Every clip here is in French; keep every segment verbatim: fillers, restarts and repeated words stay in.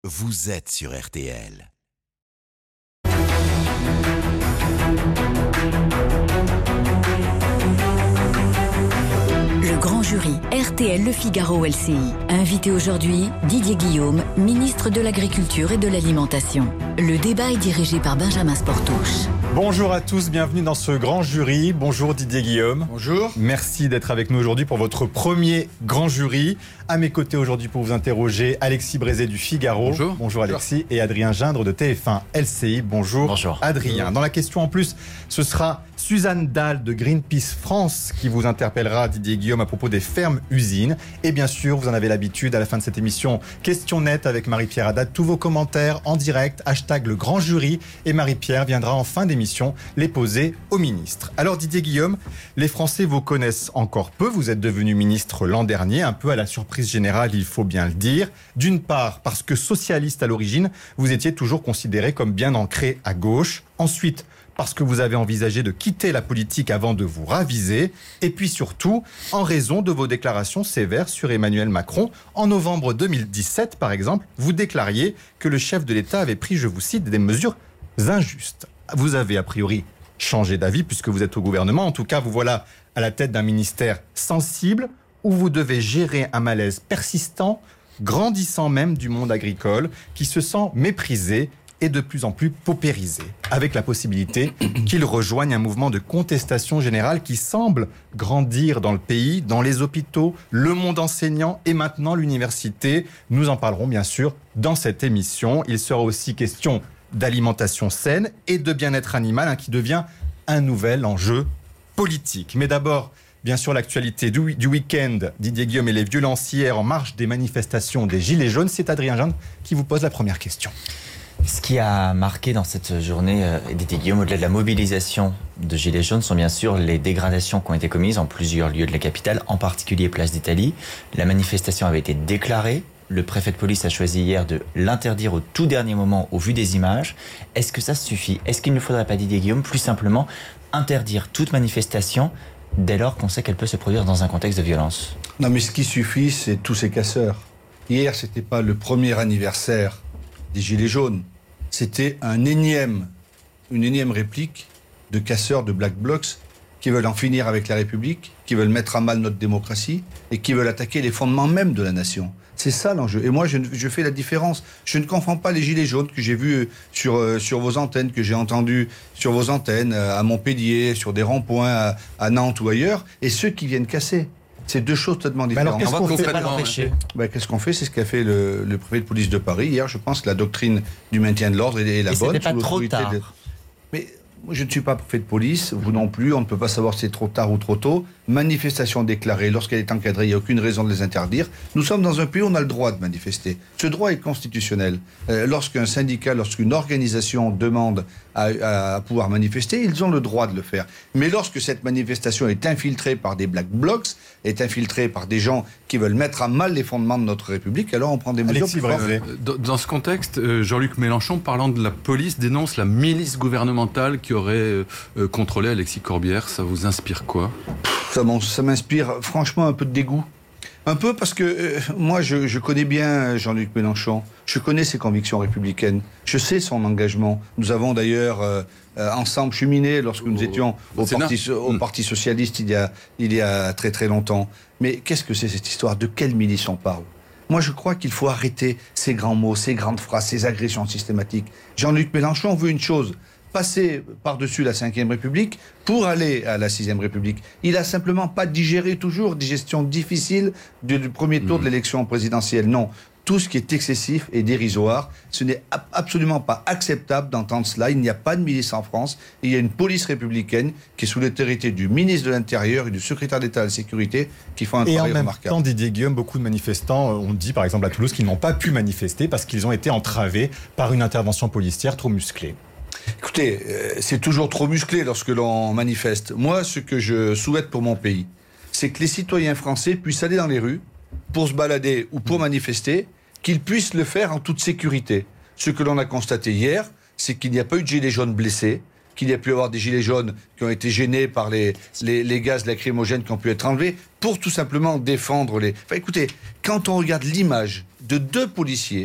vous êtes sur R T L. Le grand jury, R T L Le Figaro L C I. Invité aujourd'hui, Didier Guillaume, ministre de l'Agriculture et de l'Alimentation. Le débat est dirigé par Benjamin Sportouche. Bonjour à tous, bienvenue dans ce grand jury. Bonjour Didier Guillaume. Bonjour. Merci d'être avec nous aujourd'hui pour votre premier grand jury. À mes côtés aujourd'hui pour vous interroger, Alexis Brézé du Figaro. Bonjour. Bonjour Alexis. Bonjour. Et Adrien Gindre de T F un L C I. Bonjour. Bonjour. Adrien. Dans la question en plus, ce sera Suzanne Dahl de Greenpeace France qui vous interpellera, Didier Guillaume, à propos des fermes-usines. Et bien sûr, vous en avez l'habitude, à la fin de cette émission, question nette avec Marie-Pierre Haddad. Tous vos commentaires en direct, hashtag le grand jury. Et Marie-Pierre viendra en fin d'émission les poser au ministre. Alors Didier Guillaume, les Français vous connaissent encore peu. Vous êtes devenu ministre l'an dernier, un peu à la surprise générale, il faut bien le dire. D'une part, parce que socialiste à l'origine, vous étiez toujours considéré comme bien ancré à gauche. Ensuite, parce que vous avez envisagé de quitter la politique avant de vous raviser. Et puis surtout, en raison de vos déclarations sévères sur Emmanuel Macron. En novembre deux mille dix-sept, par exemple, vous déclariez que le chef de l'État avait pris, je vous cite, des mesures injustes. Vous avez a priori changé d'avis puisque vous êtes au gouvernement. En tout cas, vous voilà à la tête d'un ministère sensible où vous devez gérer un malaise persistant, grandissant même du monde agricole, qui se sent méprisé et de plus en plus paupérisé, avec la possibilité qu'il rejoigne un mouvement de contestation générale qui semble grandir dans le pays, dans les hôpitaux, le monde enseignant et maintenant l'université. Nous en parlerons bien sûr dans cette émission. Il sera aussi question d'alimentation saine et de bien-être animal, hein, qui devient un nouvel enjeu politique. Mais d'abord, bien sûr, l'actualité du, du week-end, Didier Guillaume et les violences hier en marge des manifestations des Gilets jaunes. C'est Adrien Gindre qui vous pose la première question. Ce qui a marqué dans cette journée, euh, Didier Guillaume, au-delà de la mobilisation de Gilets jaunes, sont bien sûr les dégradations qui ont été commises en plusieurs lieux de la capitale, en particulier Place d'Italie. La manifestation avait été déclarée. Le préfet de police a choisi hier de l'interdire au tout dernier moment au vu des images. Est-ce que ça suffit ? Est-ce qu'il ne faudrait pas, Didier Guillaume, plus simplement interdire toute manifestation dès lors qu'on sait qu'elle peut se produire dans un contexte de violence ? Non, mais ce qui suffit, c'est tous ces casseurs. Hier, c'était pas le premier anniversaire des Gilets jaunes. C'était un énième, une énième réplique de casseurs de Black Blocs qui veulent en finir avec la République, qui veulent mettre à mal notre démocratie et qui veulent attaquer les fondements même de la nation. C'est ça l'enjeu. Et moi, je, je fais la différence. Je ne confonds pas les Gilets jaunes que j'ai vus sur, euh, sur vos antennes, que j'ai entendus sur vos antennes, euh, à Montpellier, sur des ronds-points à, à Nantes ou ailleurs, et ceux qui viennent casser. C'est deux choses totalement différentes. Alors, qu'est-ce qu'on fait, pas l'empêcher ben, Qu'est-ce qu'on fait ? C'est ce qu'a fait le, le préfet de police de Paris. Hier, je pense que la doctrine du maintien de l'ordre est la et bonne. C'était pas trop tard. De... Mais moi, je ne suis pas préfet de police, vous non plus, on ne peut pas savoir si c'est trop tard ou trop tôt. Manifestation déclarée, lorsqu'elle est encadrée, il n'y a aucune raison de les interdire. Nous sommes dans un pays où on a le droit de manifester. Ce droit est constitutionnel. Euh, lorsqu'un syndicat, lorsqu'une organisation demande à, à pouvoir manifester, ils ont le droit de le faire. Mais lorsque cette manifestation est infiltrée par des Black Blocs, est infiltrée par des gens qui veulent mettre à mal les fondements de notre République, alors on prend des mesures plus fortes. Dans, dans ce contexte, euh, Jean-Luc Mélenchon, parlant de la police, dénonce la milice gouvernementale qui aurait euh, euh, contrôlé Alexis Corbière. Ça vous inspire quoi ? Ça, ça m'inspire franchement un peu de dégoût. Un peu parce que euh, moi, je, je connais bien Jean-Luc Mélenchon. Je connais ses convictions républicaines. Je sais son engagement. Nous avons d'ailleurs euh, euh, ensemble cheminé lorsque nous étions au, parti, au mmh. Parti socialiste il y, a, il y a très très longtemps. Mais qu'est-ce que c'est cette histoire ? De quelle milice on parle ? Moi, je crois qu'il faut arrêter ces grands mots, ces grandes phrases, ces agressions systématiques. Jean-Luc Mélenchon veut une chose, passer par-dessus la cinquième République pour aller à la sixième République. Il a simplement pas digéré toujours des gestions difficiles du, du premier tour mmh. de l'élection présidentielle. Non, tout ce qui est excessif et dérisoire, ce n'est ab- absolument pas acceptable d'entendre cela. Il n'y a pas de milice en France. Il y a une police républicaine qui est sous l'autorité du ministre de l'Intérieur et du secrétaire d'État à la Sécurité qui font un et travail remarquable. Et en même temps, Didier Guillaume, beaucoup de manifestants ont dit, par exemple à Toulouse, qu'ils n'ont pas pu manifester parce qu'ils ont été entravés par une intervention policière trop musclée. Écoutez, euh, c'est toujours trop musclé lorsque l'on manifeste. Moi, ce que je souhaite pour mon pays, c'est que les citoyens français puissent aller dans les rues pour se balader ou pour manifester, qu'ils puissent le faire en toute sécurité. Ce que l'on a constaté hier, c'est qu'il n'y a pas eu de gilets jaunes blessés, qu'il y a pu avoir des gilets jaunes qui ont été gênés par les, les, les gaz lacrymogènes qui ont pu être enlevés pour tout simplement défendre les... Enfin écoutez, quand on regarde l'image de deux policiers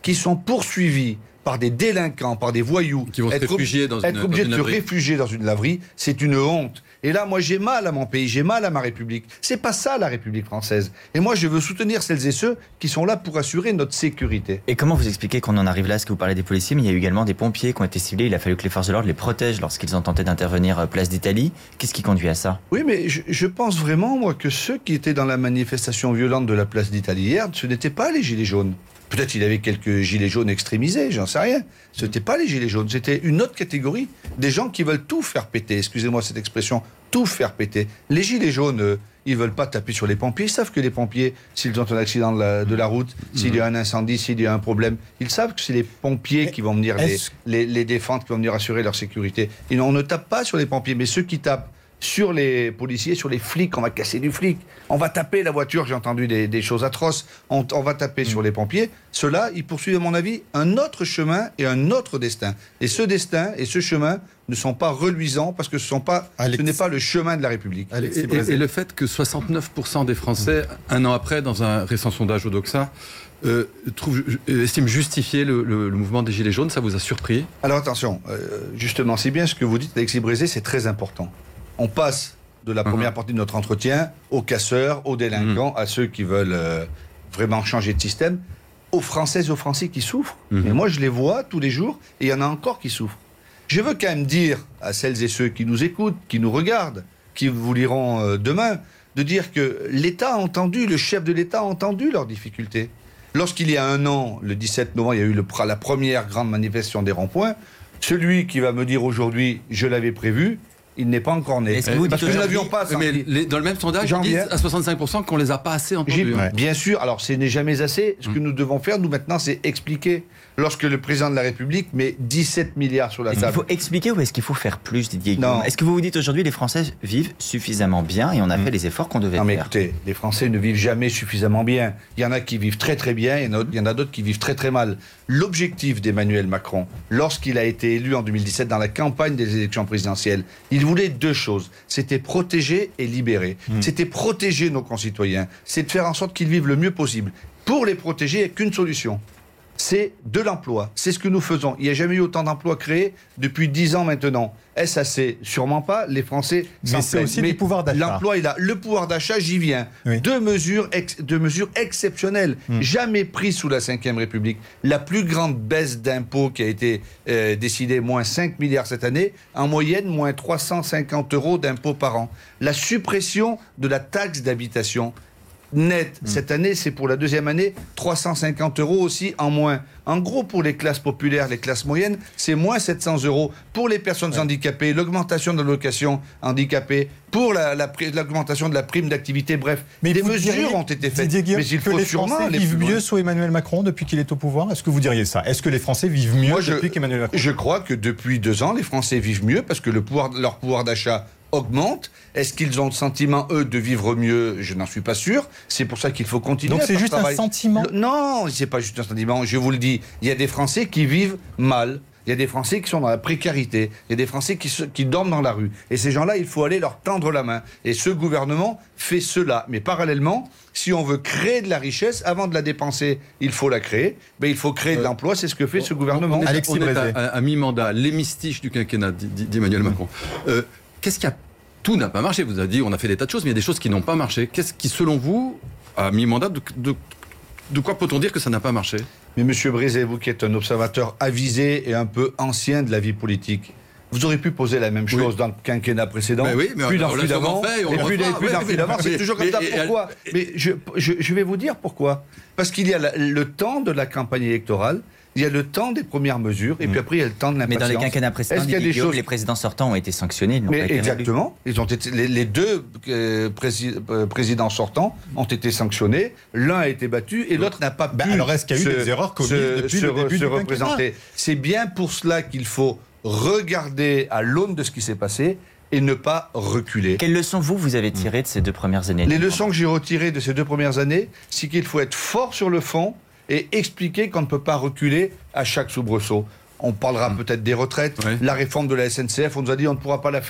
qui sont poursuivis par des délinquants, par des voyous, qui vont se être, réfugier dans être une, obligés dans de une se laverie. réfugier dans une laverie, c'est une honte. Et là, moi, j'ai mal à mon pays, j'ai mal à ma République. C'est pas ça, la République française. Et moi, je veux soutenir celles et ceux qui sont là pour assurer notre sécurité. Et comment vous expliquez qu'on en arrive là? Est-ce que vous parlez des policiers, mais il y a eu également des pompiers qui ont été ciblés. Il a fallu que les forces de l'ordre les protègent lorsqu'ils ont tenté d'intervenir à Place d'Italie. Qu'est-ce qui conduit à ça? Oui, mais je, je pense vraiment, moi, que ceux qui étaient dans la manifestation violente de la Place d'Italie hier, ce n'étaient pas les Gilets jaunes. Peut-être il y avait quelques gilets jaunes extrémisés, j'en sais rien. Ce n'était pas les gilets jaunes, c'était une autre catégorie. Des gens qui veulent tout faire péter, excusez-moi cette expression, tout faire péter. Les gilets jaunes, euh, ils ne veulent pas taper sur les pompiers. Ils savent que les pompiers, s'ils ont un accident de la, de la route, s'il y a un incendie, s'il y a un problème, ils savent que c'est les pompiers qui vont venir les, les, les défendre, qui vont venir assurer leur sécurité. Et on ne tape pas sur les pompiers, mais ceux qui tapent sur les policiers, sur les flics, on va casser du flic. On va taper la voiture, j'ai entendu des, des choses atroces. On, on va taper mmh. sur les pompiers. Ceux-là, ils poursuivent, à mon avis, un autre chemin et un autre destin. Et ce destin et ce chemin ne sont pas reluisants parce que ce, sont pas, Alex... ce n'est pas le chemin de la République. Et, et, et le fait que soixante-neuf pour cent des Français, mmh. un an après, dans un récent sondage au Doxa, Euh, trouve, euh, estime justifier le, le, le mouvement des Gilets jaunes, ça vous a surpris? Alors attention, euh, justement, c'est bien ce que vous dites, Alexis Brézé, c'est très important. On passe de la première uh-huh. partie de notre entretien aux casseurs, aux délinquants, uh-huh. à ceux qui veulent euh, vraiment changer de système, aux Françaises et aux Français qui souffrent. Uh-huh. Et moi, je les vois tous les jours, et il y en a encore qui souffrent. Je veux quand même dire à celles et ceux qui nous écoutent, qui nous regardent, qui vous liront euh, demain, de dire que l'État a entendu, le chef de l'État a entendu leurs difficultés. Lorsqu'il y a un an, le dix-sept novembre, il y a eu le, la première grande manifestation des ronds-points, celui qui va me dire aujourd'hui, je l'avais prévu, il n'est pas encore né. Est-ce que vous Parce que nous n'avions pas... Mais les, dans le même sondage, ils disent à soixante-cinq pour cent qu'on ne les a pas assez entendus. Ouais. Bien sûr, alors ce n'est jamais assez. Ce mmh. que nous devons faire, nous maintenant, c'est expliquer. Lorsque le président de la République met dix-sept milliards sur la est-ce table... Est-ce qu'il faut expliquer ou est-ce qu'il faut faire plus, Didier Guillaume? Est-ce que vous vous dites aujourd'hui les Français vivent suffisamment bien et on a mmh. fait les efforts qu'on devait non, mais faire? Écoutez, les Français ne vivent jamais suffisamment bien. Il y en a qui vivent très très bien, et il y en a d'autres qui vivent très très mal. L'objectif d'Emmanuel Macron, lorsqu'il a été élu en deux mille dix-sept dans la campagne des élections présidentielles, il voulait deux choses. C'était protéger et libérer. Mmh. C'était protéger nos concitoyens. C'est de faire en sorte qu'ils vivent le mieux possible. Pour les protéger, il n'y a qu'une solution. C'est de l'emploi. C'est ce que nous faisons. Il n'y a jamais eu autant d'emplois créés depuis dix ans maintenant. Est-ce assez? Sûrement pas. Les Français s'en Mais c'est plaignent. aussi Mais du pouvoir d'achat. L'emploi est là. Le pouvoir d'achat, j'y viens. Oui. Deux mesures, ex- deux mesures exceptionnelles, mmh. jamais prises sous la cinquième République. La plus grande baisse d'impôts qui a été euh, décidée, moins cinq milliards cette année, en moyenne, moins trois cent cinquante euros d'impôts par an. La suppression de la taxe d'habitation. Net, mmh. cette année, c'est pour la deuxième année, trois cent cinquante euros aussi en moins. En gros, pour les classes populaires, les classes moyennes, c'est moins sept cents euros. Pour les personnes ouais. handicapées, l'augmentation de l'allocation handicapée, pour la, la, l'augmentation de la prime d'activité, bref, mais des mesures diriez, ont été faites. Didier, mais il que faut les sûrement Français vivent mieux sous Emmanuel Macron depuis qu'il est au pouvoir? Est-ce que vous diriez ça? Est-ce que les Français vivent mieux Moi, je, depuis qu'Emmanuel Macron? Je crois que depuis deux ans, les Français vivent mieux parce que le pouvoir, leur pouvoir d'achat augmente. Est-ce qu'ils ont le sentiment, eux, de vivre mieux? Je n'en suis pas sûr. C'est pour ça qu'il faut continuer. Donc c'est juste travail. un sentiment? le, Non, c'est pas juste un sentiment. Je vous le dis, il y a des Français qui vivent mal. Il y a des Français qui sont dans la précarité. Il y a des Français qui, se, qui dorment dans la rue. Et ces gens-là, il faut aller leur tendre la main. Et ce gouvernement fait cela. Mais parallèlement, si on veut créer de la richesse, avant de la dépenser, il faut la créer. Mais il faut créer euh, de l'emploi. C'est ce que fait ce gouvernement. On est, Alexis on est Brézé. à, à, à mi-mandat, l'hémistiche du quinquennat d'Emmanuel Macron. Euh, qu'est-ce qu'il y a? Tout n'a pas marché. Vous avez dit, on a fait des tas de choses, mais il y a des choses qui n'ont pas marché. Qu'est-ce qui, selon vous, à mi-mandat, de, de, de quoi peut-on dire que ça n'a pas marché? Mais monsieur Brézé, vous qui êtes un observateur avisé et un peu ancien de la vie politique, vous auriez pu poser la même chose oui. dans le quinquennat précédent, mais oui, mais puis on, dans on celui d'avant, et puis, puis dans celui d'avant. C'est toujours comme ça. Pourquoi? Mais je, je, je vais vous dire pourquoi. Parce qu'il y a la, le temps de la campagne électorale, il y a le temps des premières mesures, et mmh. puis après il y a le temps de l'impatience. Mais dans les quinquennats précédents, des choses... les présidents sortants ont été sanctionnés. Ils n'ont mais pas été exactement. Ils ont été, les, les deux euh, prési- euh, présidents sortants ont été sanctionnés. L'un a été battu et l'autre n'a pas pu. Ben alors est-ce qu'il y a eu se, des erreurs commises se, depuis se, le début se du représenter? C'est bien pour cela qu'il faut regarder à l'aune de ce qui s'est passé et ne pas reculer. Quelles leçons, vous, vous avez tirées de ces deux premières années? Les leçons que j'ai retirées de ces deux premières années, c'est qu'il faut être fort sur le fond et expliquer qu'on ne peut pas reculer à chaque soubresaut. On parlera mmh. peut-être des retraites, oui. la réforme de la S N C F, on nous a dit on ne pourra pas la faire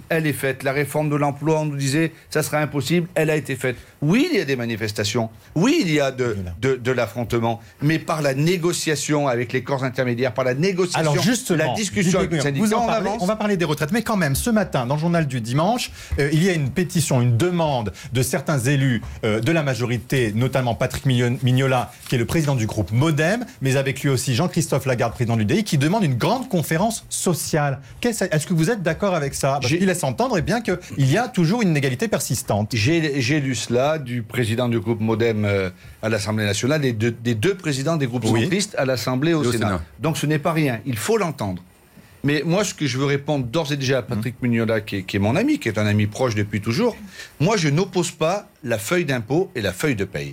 elle est faite. La réforme de l'emploi, on nous disait, ça sera impossible, elle a été faite. Oui, il y a des manifestations. Oui, il y a de, de, de l'affrontement. Mais par la négociation avec les corps intermédiaires, par la négociation, Alors justement, la discussion avec les syndicats, vous en on parlez, avance. on va parler des retraites. Mais quand même, ce matin, dans le journal du dimanche, euh, il y a une pétition, une demande de certains élus euh, de la majorité, notamment Patrick Mignola, qui est le président du groupe Modem, mais avec lui aussi Jean-Christophe Lagarde, président de l'U D I, qui demande une grande conférence sociale. Qu'est-ce, est-ce que vous êtes d'accord avec ça? Parce qu'il laisse entendre eh bien, qu'il y a toujours une inégalité persistante. J'ai, j'ai lu cela du président du groupe Modem euh, à l'Assemblée nationale et de, des deux présidents des groupes oui. centristes à l'Assemblée et au, au Sénat. Sénat. Donc ce n'est pas rien, il faut l'entendre. Mais moi, ce que je veux répondre d'ores et déjà à Patrick mmh. Mignola, qui est, qui est mon ami, qui est un ami proche depuis toujours, moi je n'oppose pas la feuille d'impôt et la feuille de paye.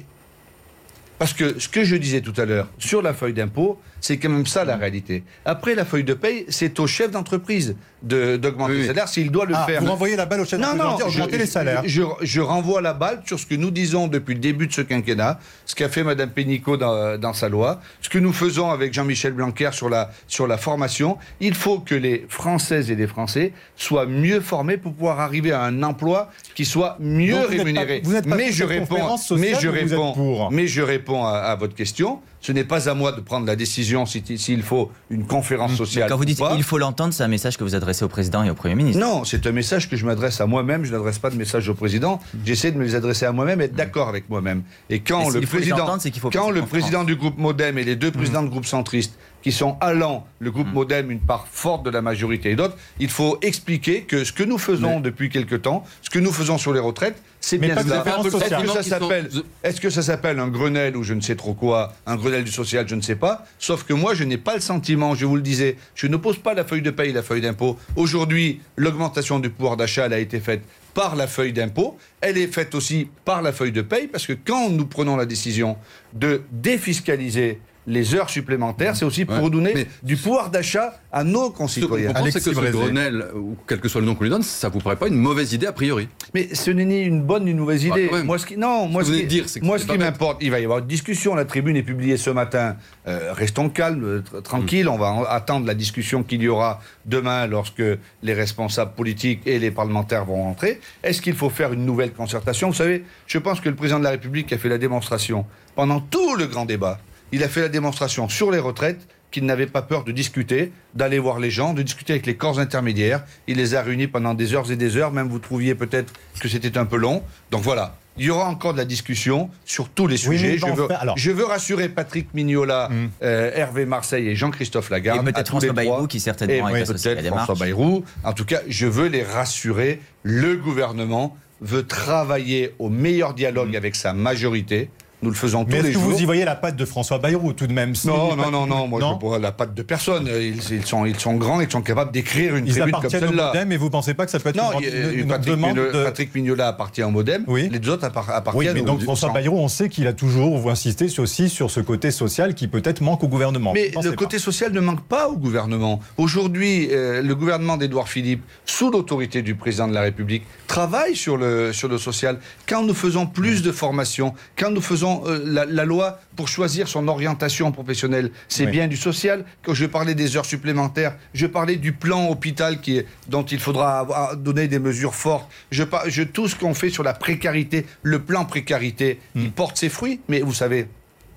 Parce que ce que je disais tout à l'heure sur la feuille d'impôt, c'est quand même ça la réalité. Après, la feuille de paye, c'est au chef d'entreprise de, d'augmenter oui, oui. le salaire s'il doit le ah, faire. Vous renvoyez la balle au chef non, d'entreprise, non, augmenter les salaires. Je, je, je renvoie la balle sur ce que nous disons depuis le début de ce quinquennat, ce qu'a fait Mme Pénicaud dans, dans sa loi, ce que nous faisons avec Jean-Michel Blanquer sur la, sur la formation. Il faut que les Françaises et les Français soient mieux formés pour pouvoir arriver à un emploi qui soit mieux Donc, vous rémunéré. Pas, vous êtes pas mais, je réponds, mais je réponds, pour. mais je réponds à, à votre question. Ce n'est pas à moi de prendre la décision s'il si, faut une conférence sociale. Quand vous dites pas. il faut l'entendre, c'est un message que vous adressez au président et au Premier ministre. Non, c'est un message que je m'adresse à moi-même. Je n'adresse pas de message au président. J'essaie de me les adresser à moi-même et être d'accord avec moi-même. Et quand et le président, c'est qu'il faut quand le président du groupe Modem et les deux présidents mmh. du groupe centriste, qui sont allant, le groupe mmh. Modem, une part forte de la majorité et d'autres, il faut expliquer que ce que nous faisons mais... depuis quelque temps, ce que nous faisons sur les retraites, c'est bien cela. Est-ce que ça s'appelle, sont... est-ce que ça s'appelle un Grenelle ou je ne sais trop quoi, un Grenelle du social, je ne sais pas. Sauf que moi, je n'ai pas le sentiment, je vous le disais, je n'oppose pas la feuille de paye et la feuille d'impôt. Aujourd'hui, l'augmentation du pouvoir d'achat, elle a été faite par la feuille d'impôt. Elle est faite aussi par la feuille de paye, parce que quand nous prenons la décision de défiscaliser les heures supplémentaires, c'est aussi pour ouais, donner mais du pouvoir d'achat à nos concitoyens. Vous pensez que ce Grenelle, ou quel que soit le nom qu'on lui donne, ça vous paraît pas une mauvaise idée a priori? Mais ce n'est ni une bonne ni une mauvaise idée. Ah, moi, ce qui, non, moi, ce, ce qui, dire, que moi, ce qui m'importe, il va y avoir une discussion. La tribune est publiée ce matin. Euh, restons calmes, tr- tranquilles. Mmh. On va en, attendre la discussion qu'il y aura demain lorsque les responsables politiques et les parlementaires vont rentrer. Est-ce qu'il faut faire une nouvelle concertation? Vous savez, je pense que le président de la République a fait la démonstration pendant tout le grand débat. Il a fait la démonstration sur les retraites qu'il n'avait pas peur de discuter, d'aller voir les gens, de discuter avec les corps intermédiaires. Il les a réunis pendant des heures et des heures. Même vous trouviez peut-être que c'était un peu long. Donc voilà, il y aura encore de la discussion sur tous les sujets. Oui, je, veux, alors... je veux rassurer Patrick Mignola, mmh. euh, Hervé Marseille et Jean-Christophe Lagarde. Et peut-être François Bayrou qui certainement est associé à la démarche. François Bayrou. En tout cas, je veux les rassurer. Le gouvernement veut travailler au meilleur dialogue mmh. avec sa majorité. Nous le faisons tous les jours. Mais est-ce que vous y voyez la patte de François Bayrou tout de même? Non, non, non, non, moi non. je vois la patte de personne. Ils, ils, sont, ils sont grands, ils sont capables d'écrire une ils tribune comme celle-là. Ils appartiennent au Modem, mais vous ne pensez pas que ça peut être non, une, une, une Patrick demande Mignola, de... Patrick Mignola appartient au Modem, oui. Les autres appartiennent oui, mais donc au... François Bayrou, on sait qu'il a toujours insisté aussi sur ce côté social qui peut-être manque au gouvernement. Mais le côté pas. social ne manque pas au gouvernement. Aujourd'hui, euh, le gouvernement d'Édouard Philippe, sous l'autorité du président de la République, travaille sur le, sur le social. Quand nous faisons plus de formation, quand nous faisons euh, la, la loi pour choisir son orientation professionnelle, c'est oui. bien du social. Quand je parlais des heures supplémentaires, je parlais du plan hôpital qui est, dont il faudra avoir, donner des mesures fortes. Je, je, tout ce qu'on fait sur la précarité, le plan précarité, mm. il porte ses fruits. Mais vous savez,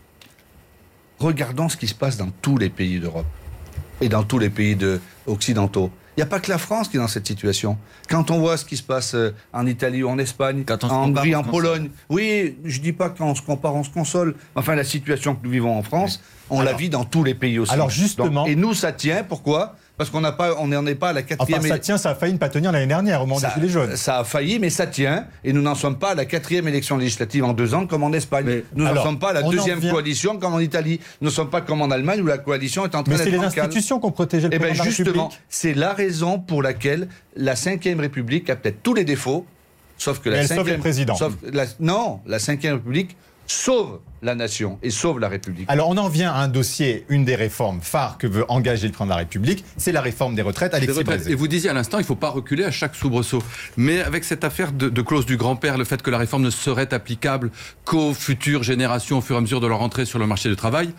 regardons ce qui se passe dans tous les pays d'Europe et dans tous les pays de, occidentaux. Il n'y a pas que la France qui est dans cette situation. Quand on voit ce qui se passe en Italie ou en Espagne, en Hongrie, en Pologne, oui, je ne dis pas qu'on se compare, on se console. Enfin, la situation que nous vivons en France, on alors, la vit dans tous les pays aussi. Alors justement... Donc, et nous, ça tient. Pourquoi ? Parce qu'on n'a pas, on n'en est pas à la quatrième. Enfin, ça tient, ça a failli ne pas tenir l'année dernière au moment des Gilets jaunes. Ça a failli, mais ça tient. Et nous n'en sommes pas à la quatrième élection législative en deux ans comme en Espagne. Mais, nous n'en sommes pas à la deuxième vient... coalition comme en Italie. Nous ne sommes pas comme en Allemagne où la coalition est en train d'être Mais c'est les institutions qu'on protégeait le eh président ben de la justement, République. C'est la raison pour laquelle la cinquième République a peut-être tous les défauts, sauf que mais la elle cinquième... sauve le président. Sauf la, non, la cinquième République sauve la nation et sauve la République. Alors on en vient à un dossier, une des réformes phares que veut engager le président de la République, c'est la réforme des retraites. Alexis Brézé. Et vous disiez à l'instant, il ne faut pas reculer à chaque soubresaut. Mais avec cette affaire de, de clause du grand-père, le fait que la réforme ne serait applicable qu'aux futures générations au fur et à mesure de leur entrée sur le marché du travail,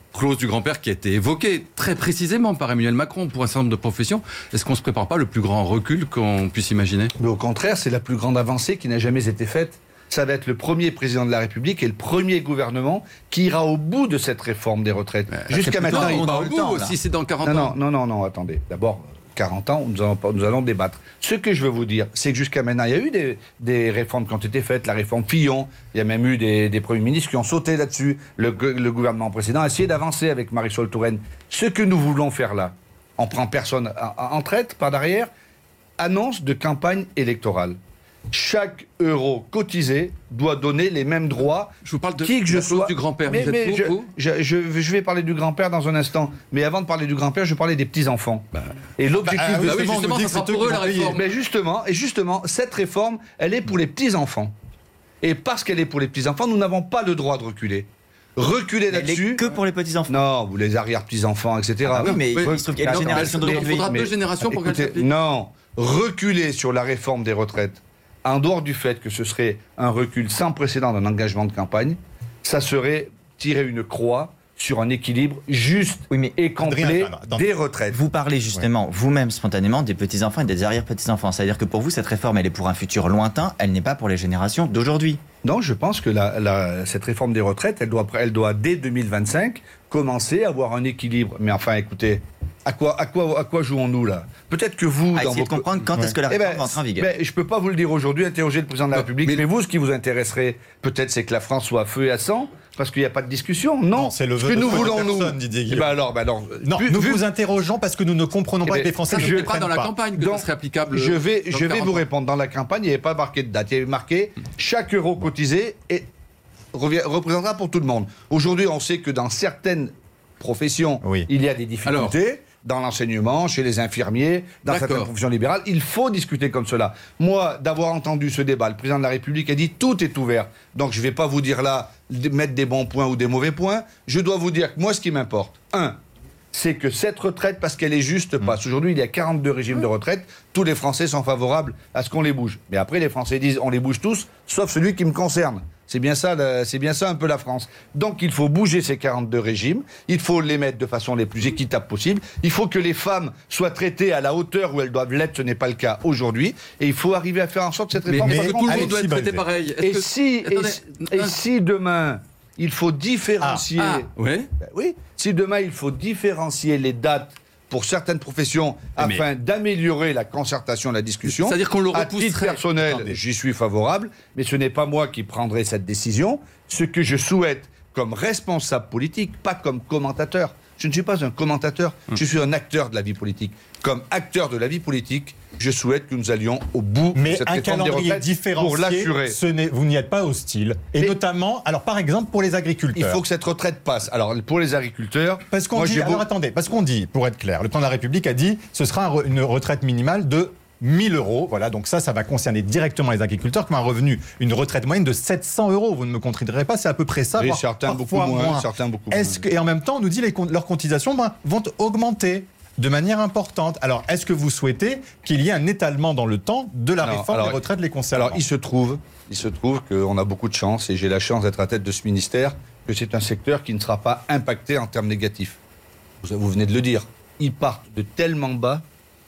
clause du grand-père qui a été évoquée très précisément par Emmanuel Macron pour un certain nombre de professions. Est-ce qu'on ne se prépare pas le plus grand recul qu'on puisse imaginer ? Mais au contraire, c'est la plus grande avancée qui n'a jamais été faite. Ça va être le premier président de la République et le premier gouvernement qui ira au bout de cette réforme des retraites. Euh, Jusqu'à maintenant, il il va pas au le bout temps, là. si c'est dans quarante non, ans. non, non, non, non, attendez. D'abord, quarante ans, nous allons, nous allons débattre. Ce que je veux vous dire, c'est que jusqu'à maintenant, il y a eu des, des réformes qui ont été faites. La réforme Fillon, il y a même eu des, des premiers ministres qui ont sauté là-dessus. Le, le gouvernement précédent a essayé d'avancer avec Marisol Touraine. Ce que nous voulons faire là, on prend personne en, en traite, par derrière, annonce de campagne électorale. Chaque euro cotisé doit donner les mêmes droits. Je vous parle de, qui que de je la clause sois. du grand-père. Mais, Vous mais êtes je, pour, vous je, je, je vais parler du grand-père dans un instant. Mais avant de parler du grand-père, je vais parler des petits-enfants. Bah, et l'objectif bah, de ah oui, justement, justement, ça ça sera c'est pour eux eux qui la vont payer. réforme. mais justement, et justement, cette réforme, elle est pour les petits-enfants. Et parce qu'elle est pour les petits-enfants, nous n'avons pas le droit de reculer. Reculer Elle là-dessus. est que pour les petits-enfants. Non, vous les arrière-petits-enfants, et cetera. Ah oui, mais Oui, il se trouve qu'il y a une attends, génération mais- Il d'aujourd'hui. faudra deux générations pour qu'elle Écoutez, s'applique. non, reculer sur la réforme des retraites, en dehors du fait que ce serait un recul sans précédent d'un engagement de campagne, ça serait tirer une croix sur un équilibre juste Oui, mais et complet Adrien, attends, des retraites. vous parlez justement vous-même spontanément des petits-enfants et des arrière-petits-enfants. C'est-à-dire que pour vous, cette réforme, elle est pour un futur lointain, elle n'est pas pour les générations d'aujourd'hui. Non, je pense que la, la- cette réforme des retraites, elle doit, elle doit dès deux mille vingt-cinq commencer à avoir un équilibre. Mais enfin, écoutez, à quoi, à quoi, à quoi jouons-nous là ? Peut-être que vous, À dans essayer vos... de comprendre quand est-ce que la Eh réforme ben, va entrer en vigueur. ben, je peux pas vous le dire aujourd'hui, interroger le président de la Non, République. mais- Mais, vous, ce qui vous intéresserait, peut-être, c'est que la France soit à feu et à sang, parce qu'il n'y a pas de discussion. Non, Non, c'est le ce vœu que de nous peu de voulons, nous. personnes, Didier Eh Guillaume. ben alors, ben alors, Non, vu- nous vu- vous interrogeons parce que nous ne comprenons Eh pas ben, que les Français Ça, ne je ne comprennent pas dans la pas. campagne que Donc, ça serait applicable. Je vais, dans je vais quarante vous ans. répondre. Dans la campagne, il n'y avait pas marqué de date. Il y avait marqué chaque euro cotisé et revient- représentera pour tout le monde. Aujourd'hui, on sait que dans certaines professions, Oui. il y a des difficultés. Dans l'enseignement, chez les infirmiers, dans D'accord. certaines professions libérales, il faut discuter comme cela. Moi, d'avoir entendu ce débat, le président de la République a dit tout est ouvert. Donc je ne vais pas vous dire là, de mettre des bons points ou des mauvais points. Je dois vous dire que moi, ce qui m'importe, un, c'est que cette retraite, parce qu'elle est juste, passe. Aujourd'hui, il y a quarante-deux régimes de retraite. Tous les Français sont favorables à ce qu'on les bouge. Mais après, les Français disent on les bouge tous, sauf celui qui me concerne. C'est bien ça, la- c'est bien ça un peu la France. Donc il faut bouger ces quarante-deux régimes. Il faut les mettre de façon les plus équitable possible. Il faut que les femmes soient traitées à la hauteur où elles doivent l'être. Ce n'est pas le cas aujourd'hui. Et il faut arriver à faire en sorte que cette Mais, réforme mais soit est-ce que tout le Alexis monde doit être traité Balvet. pareil. Est-ce et que- si, et, Attendez, si- et si demain, il faut différencier... Ah, oui. Ben oui, si demain, il faut différencier les dates pour certaines professions Mais- afin d'améliorer la concertation, la discussion... C'est-à-dire qu'on le À titre repousserait. personnel, Attendez. j'y suis favorable, mais ce n'est pas moi qui prendrai cette décision. Ce que je souhaite comme responsable politique, pas comme commentateur. Je ne suis pas un commentateur, je suis un acteur de la vie politique. Comme acteur de la vie politique, je souhaite que nous allions au bout de Mais cette un réforme des calendrier retraites pour différencié, l'assurer. ce n'est- vous n'y êtes pas hostile. Et Mais- notamment, alors par exemple pour les Il agriculteurs. faut que cette retraite passe. Alors, pour les agriculteurs, Parce qu'on moi, dit, j'ai beau- alors attendez, parce qu'on dit, pour être clair, le président de la République a dit, ce sera un re- une retraite minimale de mille euros. Voilà, donc ça, ça va concerner directement les agriculteurs qui ont un revenu, une retraite moyenne de sept cents euros. Vous ne me contredirez pas, c'est à peu près ça. Oui, voire certains beaucoup parfois moins, certains beaucoup Est-ce moins. que, et en même temps, on nous dit les, con- leurs cotisations ben, vont augmenter de manière importante. Alors, est-ce que vous souhaitez qu'il y ait un étalement dans le temps de la Non, réforme alors, des retraites les concernant? Alors, il se trouve, il se trouve qu'on a beaucoup de chance, et j'ai la chance d'être à la tête de ce ministère, que c'est un secteur qui ne sera pas impacté en termes négatifs. Vous, vous venez de le dire. Ils partent de tellement bas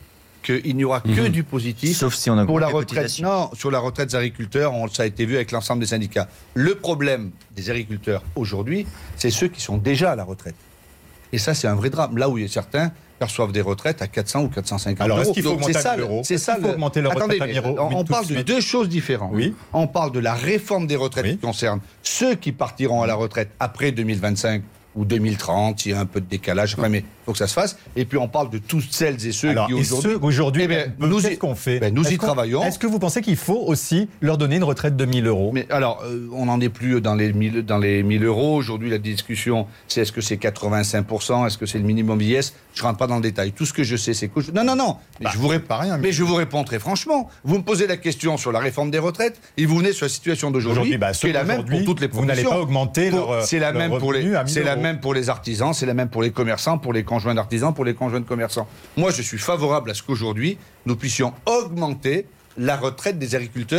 qu'il n'y aura que du positif. Sauf si on augmente pour la les retraite. cotisations. Non, sur la retraite des agriculteurs, on, ça a été vu avec l'ensemble des syndicats. Le problème des agriculteurs aujourd'hui, c'est ceux qui sont déjà à la retraite. Et ça, c'est un vrai drame. Là où il y a certains perçoivent des retraites à quatre cents ou quatre cent cinquante Alors, euros. est-ce qu'il faut Donc, augmenter c'est ça, à mille euros c'est Est-ce ça qu'il faut le- augmenter leur Attendez, retraite à mille euros on, on tout de parle de suite deux choses différentes. Oui. On parle de la réforme des retraites Oui. qui concerne ceux qui partiront à la retraite après deux mille vingt-cinq ou deux mille trente, il y a un peu de décalage, enfin, mais il faut que ça se fasse. Et puis on parle de toutes celles et ceux Alors, qui et aujourd'hui... ceux aujourd'hui, Eh ben, ben, nous y- qu'est-ce qu'on fait ben, nous y Est-ce qu'on- travaillons. Est-ce que vous pensez qu'il faut aussi leur donner une retraite de mille euros? Mais alors, euh, on n'en est plus dans les mille, dans les mille euros. Aujourd'hui, la discussion, c'est est-ce que c'est quatre-vingt-cinq pour cent, est-ce que c'est le minimum vieillesse? Je ne rentre pas dans le détail. Tout ce que je sais, c'est que... je- Non, non, non. Mais, Bah, je vous c'est réponds, pas rien, mais- mais je vous réponds très franchement. Vous me posez la question sur la réforme des retraites et vous venez sur la situation d'aujourd'hui, Aujourd'hui, bah, qui est la même pour aujourd'hui, toutes les vous n'allez professions. pas augmenter Pour- leur, euh, C'est la leur même pour les, revenu à mille c'est la euros. même pour les artisans, c'est la même pour les commerçants, pour les conjoints d'artisans, pour les conjoints de commerçants. Moi, je suis favorable à ce qu'aujourd'hui, nous puissions augmenter la retraite des agriculteurs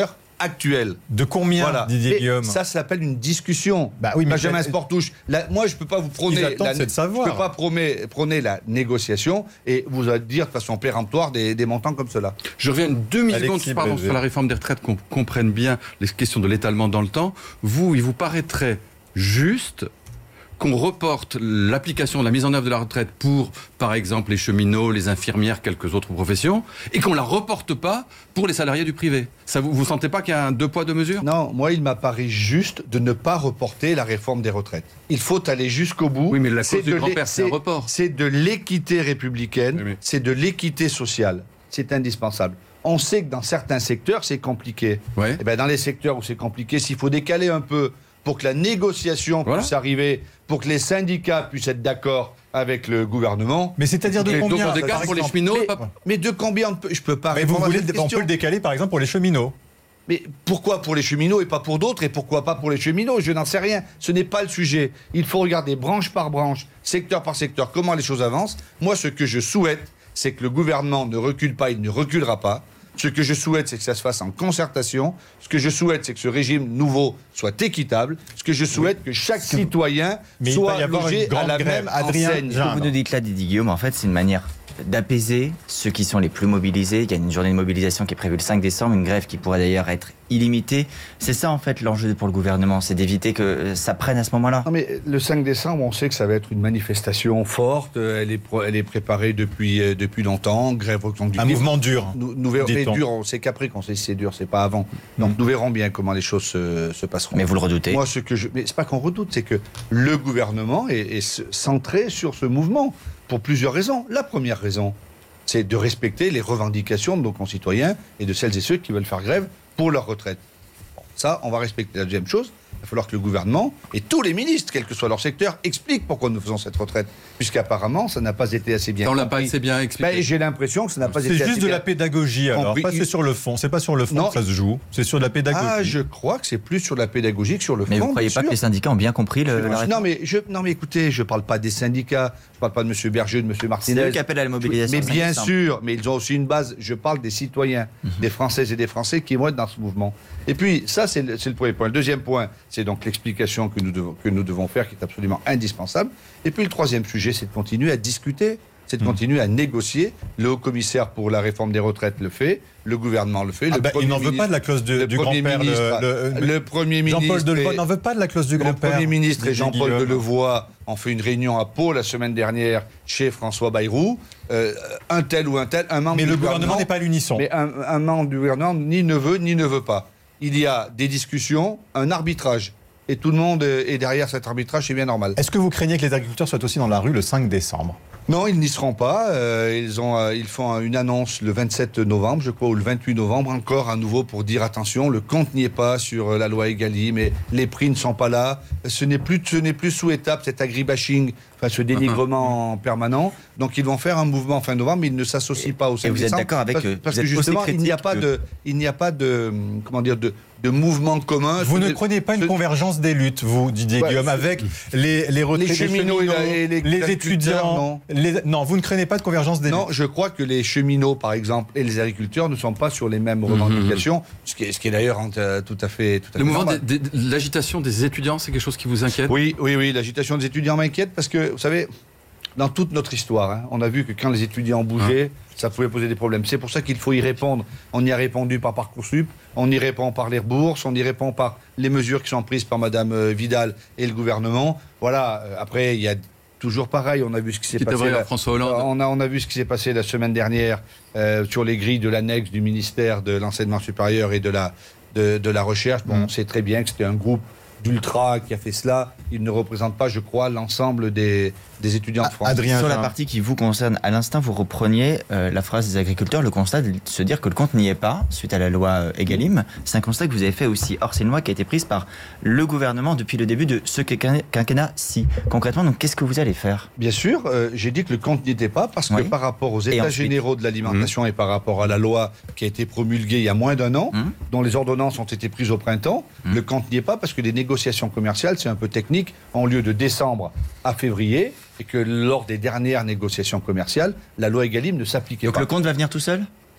actuelle. De combien, Voilà. Didier Et Guillaume? ça, ça s'appelle une discussion. Bah oui, mais Benjamin je- Sportouche, là, moi, je ne peux pas vous prôner, Ils attendent, la, c'est de savoir. je peux pas prôner, prôner la négociation et vous allez dire de façon péremptoire des, des montants comme cela. Je reviens une demi-seconde Alexis pardon, Brézé. sur la réforme des retraites, qu'on comprenne bien les questions de l'étalement dans le temps. Vous, il vous paraîtrait juste qu'on reporte l'application de la mise en œuvre de la retraite pour, par exemple, les cheminots, les infirmières, quelques autres professions, et qu'on ne la reporte pas pour les salariés du privé. Ça, vous ne sentez pas qu'il y a un deux poids, deux mesures? Non, moi, il m'apparaît juste de ne pas reporter la réforme des retraites. Il faut aller jusqu'au bout. Oui, mais la C'est cause du de grand-père, l'é- c'est un report. C'est de l'équité républicaine, Oui, oui. c'est de l'équité sociale. C'est indispensable. On sait que dans certains secteurs, c'est compliqué. Ouais. Eh ben, dans les secteurs où c'est compliqué, s'il faut décaler un peu pour que la négociation Voilà. puisse arriver, pour que les syndicats puissent être d'accord avec le gouvernement. Mais c'est-à-dire de Et donc combien on décale par pour les exemple cheminots Mais, pas- mais de combien on peut, je peux pas Mais vous répondre à voulez, cette on peut question. le décaler par exemple pour les cheminots. Mais pourquoi pour les cheminots et pas pour d'autres? Et pourquoi pas pour les cheminots? Je n'en sais rien. Ce n'est pas le sujet. Il faut regarder branche par branche, secteur par secteur, comment les choses avancent. Moi, ce que je souhaite, c'est que le gouvernement ne recule pas, il ne reculera pas. Ce que je souhaite, c'est que ça se fasse en concertation. Ce que je souhaite, c'est que ce régime nouveau soit équitable. Ce que je souhaite, que chaque citoyen Mais il va soit y avoir logé une grande à la grève. même Adrien enseigne. Jean. Ce que vous nous dites là, Didier Guillaume, en fait, c'est une manière d'apaiser ceux qui sont les plus mobilisés. Il y a une journée de mobilisation qui est prévue le cinq décembre, une grève qui pourrait d'ailleurs être illimitée. C'est ça, en fait, l'enjeu pour le gouvernement, c'est d'éviter que ça prenne à ce moment-là. Non mais le cinq décembre, on sait que ça va être une manifestation forte. Euh, Elle est, pro- elle est préparée depuis, euh, depuis longtemps. Grève reconductive. Un mouvement dur. Nous, nous verrons. Mais dit-on. dur, on sait qu'après qu'on sait si c'est dur, c'est pas avant. Donc nous verrons bien comment les choses se, se passeront. Mais vous le redoutez. Moi, ce que je, mais c'est pas qu'on redoute, c'est que le gouvernement est, est s- centré sur ce mouvement pour plusieurs raisons. La première raison, c'est de respecter les revendications de nos concitoyens et de celles et ceux qui veulent faire grève pour leur retraite. Bon, ça, on va respecter. La deuxième chose, il va falloir que le gouvernement et tous les ministres, quel que soit leur secteur, expliquent pourquoi nous faisons cette retraite, puisqu'apparemment, ça n'a pas été assez bien On l'a compris. pas assez bien expliqué. Ben, j'ai l'impression que ça n'a pas C'est été juste assez de bien la pédagogie alors, compris. pas c'est sur le fond. C'est pas sur le fond Non. que ça se joue, c'est sur de la pédagogie. Ah, je crois que c'est plus sur la pédagogie que sur le fond. Mais vous ne croyez bien pas sûr. que les syndicats ont bien compris le, la réforme? Non mais, je, non mais écoutez, je ne parle pas des syndicats, je ne parle pas de M. Berger, de M. C'est Martinez. eux qui appellent à la mobilisation. Mais le cinq bien décembre. sûr, mais ils ont aussi une base. Je parle des citoyens, des Françaises et des Français qui vont être dans ce mouvement. Et puis, ça, c'est le, c'est le premier point. Le deuxième point, c'est donc l'explication que nous, devons, que nous devons faire, qui est absolument indispensable. Et puis, le troisième sujet, c'est de continuer à discuter, c'est de continuer à négocier. Le haut-commissaire pour la réforme des retraites le fait, le gouvernement le fait. Ah le bah, il Premier n'en veut ministre- pas de la clause de- le du Premier grand-père. ministre- le- le- le Premier ministre. Jean-Paul Delevoye et- n'en veut pas de la clause du le grand-père. Premier ministre et Didier Jean-Paul Guillaume. Delevoye ont fait une réunion à Pau la semaine dernière chez François Bayrou. Euh, un tel ou un tel, un membre Mais du le gouvernement n'est pas à l'unisson. Mais un, un membre du gouvernement ni ne veut ni ne veut pas. Il y a des discussions, un arbitrage. Et tout le monde est derrière cet arbitrage, c'est bien normal. Est-ce que vous craignez que les agriculteurs soient aussi dans la rue le cinq décembre? Non, ils n'y seront pas. Euh, ils, ont, euh, ils font une annonce le vingt-sept novembre, je crois, ou le vingt-huit novembre, encore à nouveau pour dire attention, le compte n'y est pas sur euh, la loi Egalim, mais les prix ne sont pas là. Ce n'est plus, ce n'est plus souhaitable, cet agribashing, enfin ce dénigrement permanent. Donc ils vont faire un mouvement fin novembre, mais ils ne s'associent pas au cinq vous êtes décembre. d'accord avec parce, eux? parce Vous que êtes aussi justement, il n'y a critique pas que- de, il n'y a pas de, hum, comment dire, de, de mouvement commun. Vous Ce ne n'est- prenez pas une ce- convergence des luttes, vous, Didier Ouais, Guillaume, c'est- avec les, les retraités, Les cheminots et la- et les les agriculteurs, étudiants. non. les- non, vous ne craignez pas de convergence des Non, luttes. je crois que les cheminots, par exemple, et les agriculteurs ne sont pas sur les mêmes revendications, ce qui est, ce qui est d'ailleurs euh, tout à fait, tout à Le fait mouvement, normal. des- des- l'agitation des étudiants, c'est quelque chose qui vous inquiète? Oui, oui, oui, l'agitation des étudiants m'inquiète parce que, vous savez, dans toute notre histoire, hein, on a vu que quand les étudiants bougeaient, ça pouvait poser des problèmes. C'est pour ça qu'il faut y répondre. On y a répondu par Parcoursup, on y répond par les bourses, on y répond par les mesures qui sont prises par Madame euh, Vidal et le gouvernement. Voilà, euh, après, il y a toujours pareil, on a vu ce qui s'est Qui passé. devrait là. à François Hollande. On a, on a vu ce qui s'est passé la semaine dernière euh, sur les grilles de l'annexe du ministère de l'enseignement supérieur et de la, de, de la recherche. Bon, on sait très bien que c'était un groupe d'ultra qui a fait cela. Il ne représente pas, je crois, l'ensemble des, des étudiants de France. Adrien Sur la Jean. partie qui vous concerne, à l'instant, vous repreniez euh, la phrase des agriculteurs, le constat de se dire que le compte n'y est pas, suite à la loi euh, Egalim. C'est un constat que vous avez fait aussi. Or, c'est une loi qui a été prise par le gouvernement depuis le début de ce quinquennat-ci. Concrètement, donc, qu'est-ce que vous allez faire? Bien sûr, euh, j'ai dit que le compte n'y était pas parce que Oui. par rapport aux Et états ensuite généraux de l'alimentation et par rapport à la loi qui a été promulguée il y a moins d'un an, Mmh. dont les ordonnances ont été prises au printemps, Mmh. le compte n'y est pas parce que les négociations commerciales, c'est un peu technique, ont lieu de décembre à février et que lors des dernières négociations commerciales, la loi Egalim ne s'appliquait Donc, pas. le compte va venir tout seul?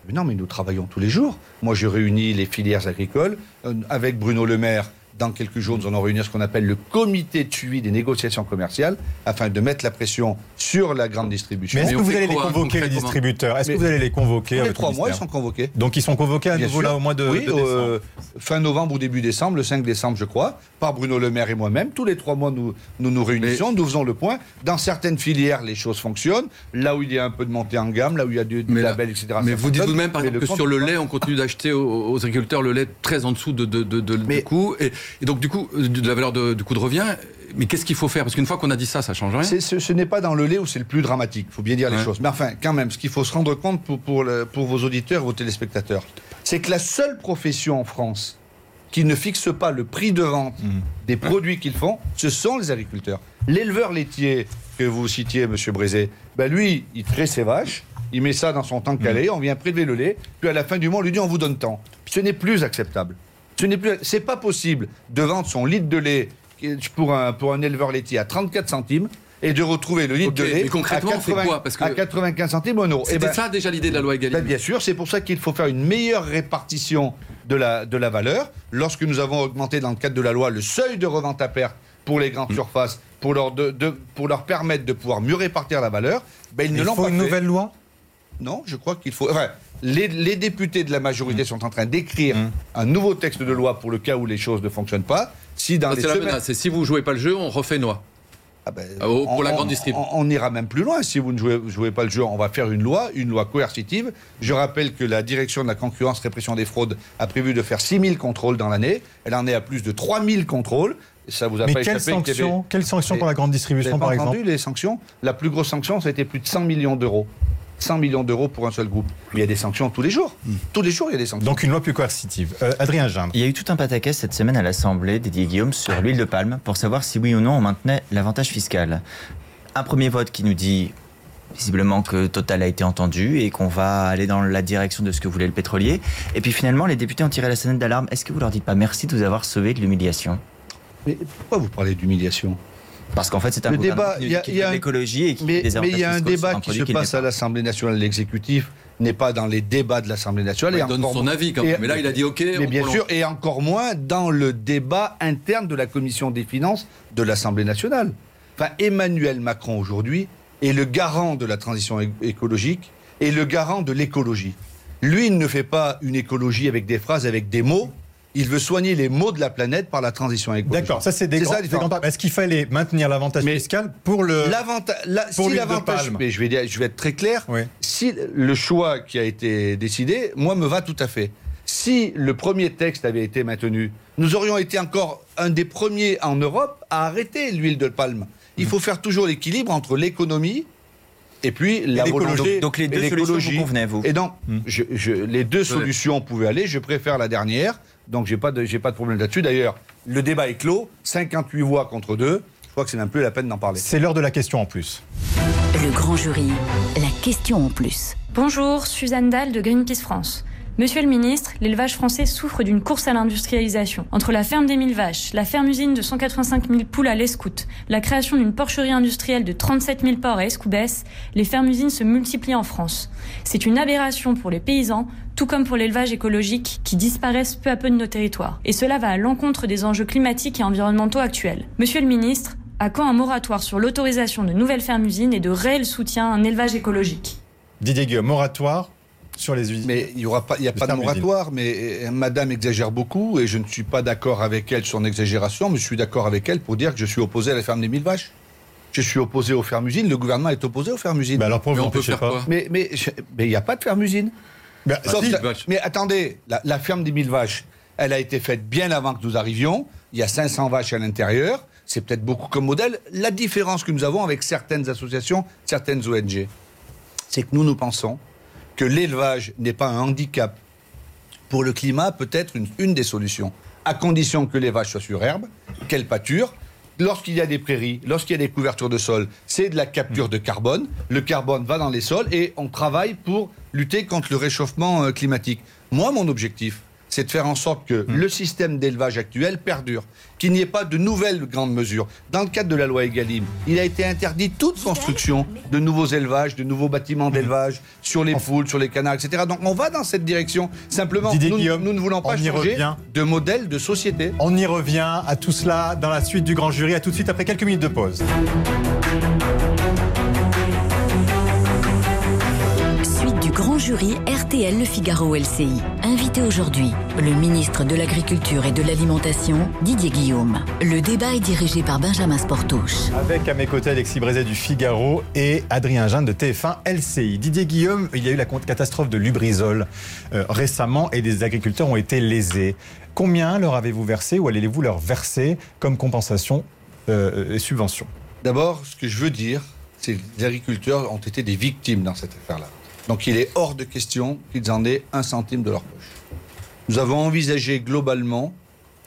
Mais non, mais nous travaillons tous les jours. Moi, je réunis les filières agricoles. Euh, avec Bruno Le Maire, dans quelques jours, nous allons réunir ce qu'on appelle le comité de suivi des négociations commerciales, afin de mettre la pression sur la grande distribution. Mais est-ce que vous allez les quoi, convoquer, les distributeurs? Est-ce que vous allez les convoquer? Tous les trois mois, ils sont convoqués. Donc ils sont convoqués à Bien nouveau sûr. là au mois de, oui, de décembre. euh, fin novembre ou début décembre, le cinq décembre, je crois, par Bruno Le Maire et moi-même. Tous les trois mois, nous nous, nous réunissons, Mais... nous faisons le point. Dans certaines filières, les choses fonctionnent. Là où il y a un peu de montée en gamme, là où il y a du, du label, et cetera. Mais vous dites vous-même, par exemple, que compte... sur le lait, on continue d'acheter aux, aux agriculteurs le lait très en dessous de, de, de, de, Mais... du coût. Et, et donc, du coup, de la valeur de, du coût de revient. Mais qu'est-ce qu'il faut faire? Parce qu'une fois qu'on a dit ça, ça ne change rien. C'est, ce, ce n'est pas dans le lait où c'est le plus dramatique. Il faut bien dire ouais. les choses. Mais enfin, quand même, ce qu'il faut se rendre compte pour, pour, le, pour vos auditeurs et vos téléspectateurs, c'est que la seule profession en France qui ne fixe pas le prix de vente mmh. des produits qu'ils font, ce sont les agriculteurs. L'éleveur laitier que vous citiez, M. Brézé, ben lui, il crée ses vaches, il met ça dans son tank calé, mmh. on vient prélever le lait, puis à la fin du mois, on lui dit on vous donne tant. Ce n'est plus acceptable. Ce n'est plus, c'est pas possible de vendre son litre de lait pour un, pour un éleveur laitier à trente-quatre centimes et de retrouver le litre okay, de lait mais concrètement, à, quatre-vingts, on fait quoi Parce que à quatre-vingt-quinze centimes au euro. C'était eh ben, ça déjà l'idée de la loi Egalim. Ben bien sûr, c'est pour ça qu'il faut faire une meilleure répartition de la, de la valeur. Lorsque nous avons augmenté dans le cadre de la loi le seuil de revente à perte pour les grandes mmh. surfaces, pour leur, de, de, pour leur permettre de pouvoir mieux répartir la valeur, ben ils ne Il l'ont faut pas une fait. nouvelle loi? Non, je crois qu'il faut... Enfin, les, les députés de la majorité mmh. sont en train d'écrire mmh. un nouveau texte de loi pour le cas où les choses ne fonctionnent pas. Si dans ça, les c'est semaines... la menace. Et si vous ne jouez pas le jeu, on refait une loi. Ah ben, oh, pour on, la grande distribution. On, on ira même plus loin. Si vous ne jouez, jouez pas le jeu, on va faire une loi, une loi coercitive. Je rappelle que la direction de la concurrence, répression des fraudes a prévu de faire six mille contrôles dans l'année. Elle en est à plus de trois mille contrôles. Ça vous a Mais pas quelles échappé sanctions, avait... quelles sanctions pour la grande distribution, par exemple? Vous avez entendu les sanctions? La plus grosse sanction, ça a été plus de cent millions d'euros. cent millions d'euros pour un seul groupe. Mais il y a des sanctions tous les jours. Mmh. Tous les jours, il y a des sanctions. Donc une loi plus coercitive. Euh, Adrien Gindre. Il y a eu tout un pataquès cette semaine à l'Assemblée, Didier Guillaume, sur l'huile de palme, pour savoir si oui ou non on maintenait l'avantage fiscal. Un premier vote qui nous dit visiblement que Total a été entendu et qu'on va aller dans la direction de ce que voulait le pétrolier. Et puis finalement, les députés ont tiré la sonnette d'alarme. Est-ce que vous leur dites pas merci de vous avoir sauvé de l'humiliation? Mais pourquoi vous parlez d'humiliation? Parce qu'en fait, c'est un le gouvernement débat, qui, y a, qui y a fait l'écologie et qui mais, des mais il y a un débat un qui se qui passe à l'Assemblée nationale. L'exécutif n'est pas dans les débats de l'Assemblée nationale. Il et donne encore son avis quand même. Et, mais là, il a dit OK. Mais bien sûr, et encore moins dans le débat interne de la Commission des finances de l'Assemblée nationale. Enfin, Emmanuel Macron aujourd'hui est le garant de la transition é- écologique et le garant de l'écologie. Lui, il ne fait pas une écologie avec des phrases, avec des mots. Il veut soigner les maux de la planète par la transition écologique. D'accord, ça c'est des, c'est grands, ça, des grands... Est-ce qu'il fallait maintenir l'avantage mais fiscal pour le... L'avanta... La... pour si l'avantage... Mais je vais, dire, je vais être très clair. Oui. Si le choix qui a été décidé, moi, me va tout à fait. Si le premier texte avait été maintenu, nous aurions été encore un des premiers en Europe à arrêter l'huile de palme. Il faut faire toujours l'équilibre entre l'économie et puis et la volonté. Donc, donc les deux solutions vous convenaient, vous? Et donc, mm. je, je, les deux ouais. solutions pouvaient aller. Je préfère la dernière. Donc, j'ai pas de, j'ai pas de problème là-dessus. D'ailleurs, le débat est clos. cinquante-huit voix contre deux. Je crois que c'est même plus la peine d'en parler. C'est l'heure de la question en plus. Le grand jury, la question en plus. Bonjour, Suzanne Dahl de Greenpeace France. Monsieur le ministre, l'élevage français souffre d'une course à l'industrialisation. Entre la ferme des mille vaches, la ferme-usine de cent quatre-vingt-cinq mille poules à l'Escoute, la création d'une porcherie industrielle de trente-sept mille porcs à Escoubès, les fermes-usines se multiplient en France. C'est une aberration pour les paysans, tout comme pour l'élevage écologique, qui disparaissent peu à peu de nos territoires. Et cela va à l'encontre des enjeux climatiques et environnementaux actuels. Monsieur le ministre, à quand un moratoire sur l'autorisation de nouvelles fermes-usines et de réel soutien à un élevage écologique? Didier Guillaume, moratoire sur les usines. Mais il n'y aura pas, il y a pas de moratoire, mais Madame exagère beaucoup et je ne suis pas d'accord avec elle sur son exagération, mais je suis d'accord avec elle pour dire que je suis opposé à la ferme des mille vaches. Je suis opposé aux fermes-usines, le gouvernement est opposé aux fermes-usines. Bah alors pour mais vous on peut empêcher faire pas. quoi? Mais mais mais il n'y a pas de ferme-usine. Bah, Sauf si. ça, mais attendez, la, la ferme des mille vaches, elle a été faite bien avant que nous arrivions. Il y a cinq cents vaches à l'intérieur. C'est peut-être beaucoup comme modèle. La différence que nous avons avec certaines associations, certaines O N G, c'est que nous, nous pensons que l'élevage n'est pas un handicap pour le climat, peut-être une, une des solutions, à condition que les vaches soient sur herbe, qu'elles pâturent. Lorsqu'il y a des prairies, lorsqu'il y a des couvertures de sol, c'est de la capture de carbone. Le carbone va dans les sols et on travaille pour lutter contre le réchauffement climatique. Moi, mon objectif, c'est de faire en sorte que mmh. le système d'élevage actuel perdure, qu'il n'y ait pas de nouvelles grandes mesures. Dans le cadre de la loi Egalim, il a été interdit toute construction de nouveaux élevages, de nouveaux bâtiments d'élevage sur les poules, sur les canards, et cetera. Donc on va dans cette direction. Simplement, nous, Guillaume, nous ne voulons pas changer revient. de modèle de société. On y revient à tout cela dans la suite du Grand Jury. À tout de suite après quelques minutes de pause. Suite du Grand Jury R T L Le Figaro L C I. Invité aujourd'hui, le ministre de l'Agriculture et de l'Alimentation, Didier Guillaume. Le débat est dirigé par Benjamin Sportouche. Avec à mes côtés Alexis Brézet du Figaro et Adrien Jeanne de T F un L C I. Didier Guillaume, il y a eu la catastrophe de Lubrizol euh, récemment et des agriculteurs ont été lésés. Combien leur avez-vous versé ou allez-vous leur verser comme compensation euh, et subvention? D'abord, ce que je veux dire, c'est que les agriculteurs ont été des victimes dans cette affaire-là. Donc il est hors de question qu'ils en aient un centime de leur poche. Nous avons envisagé globalement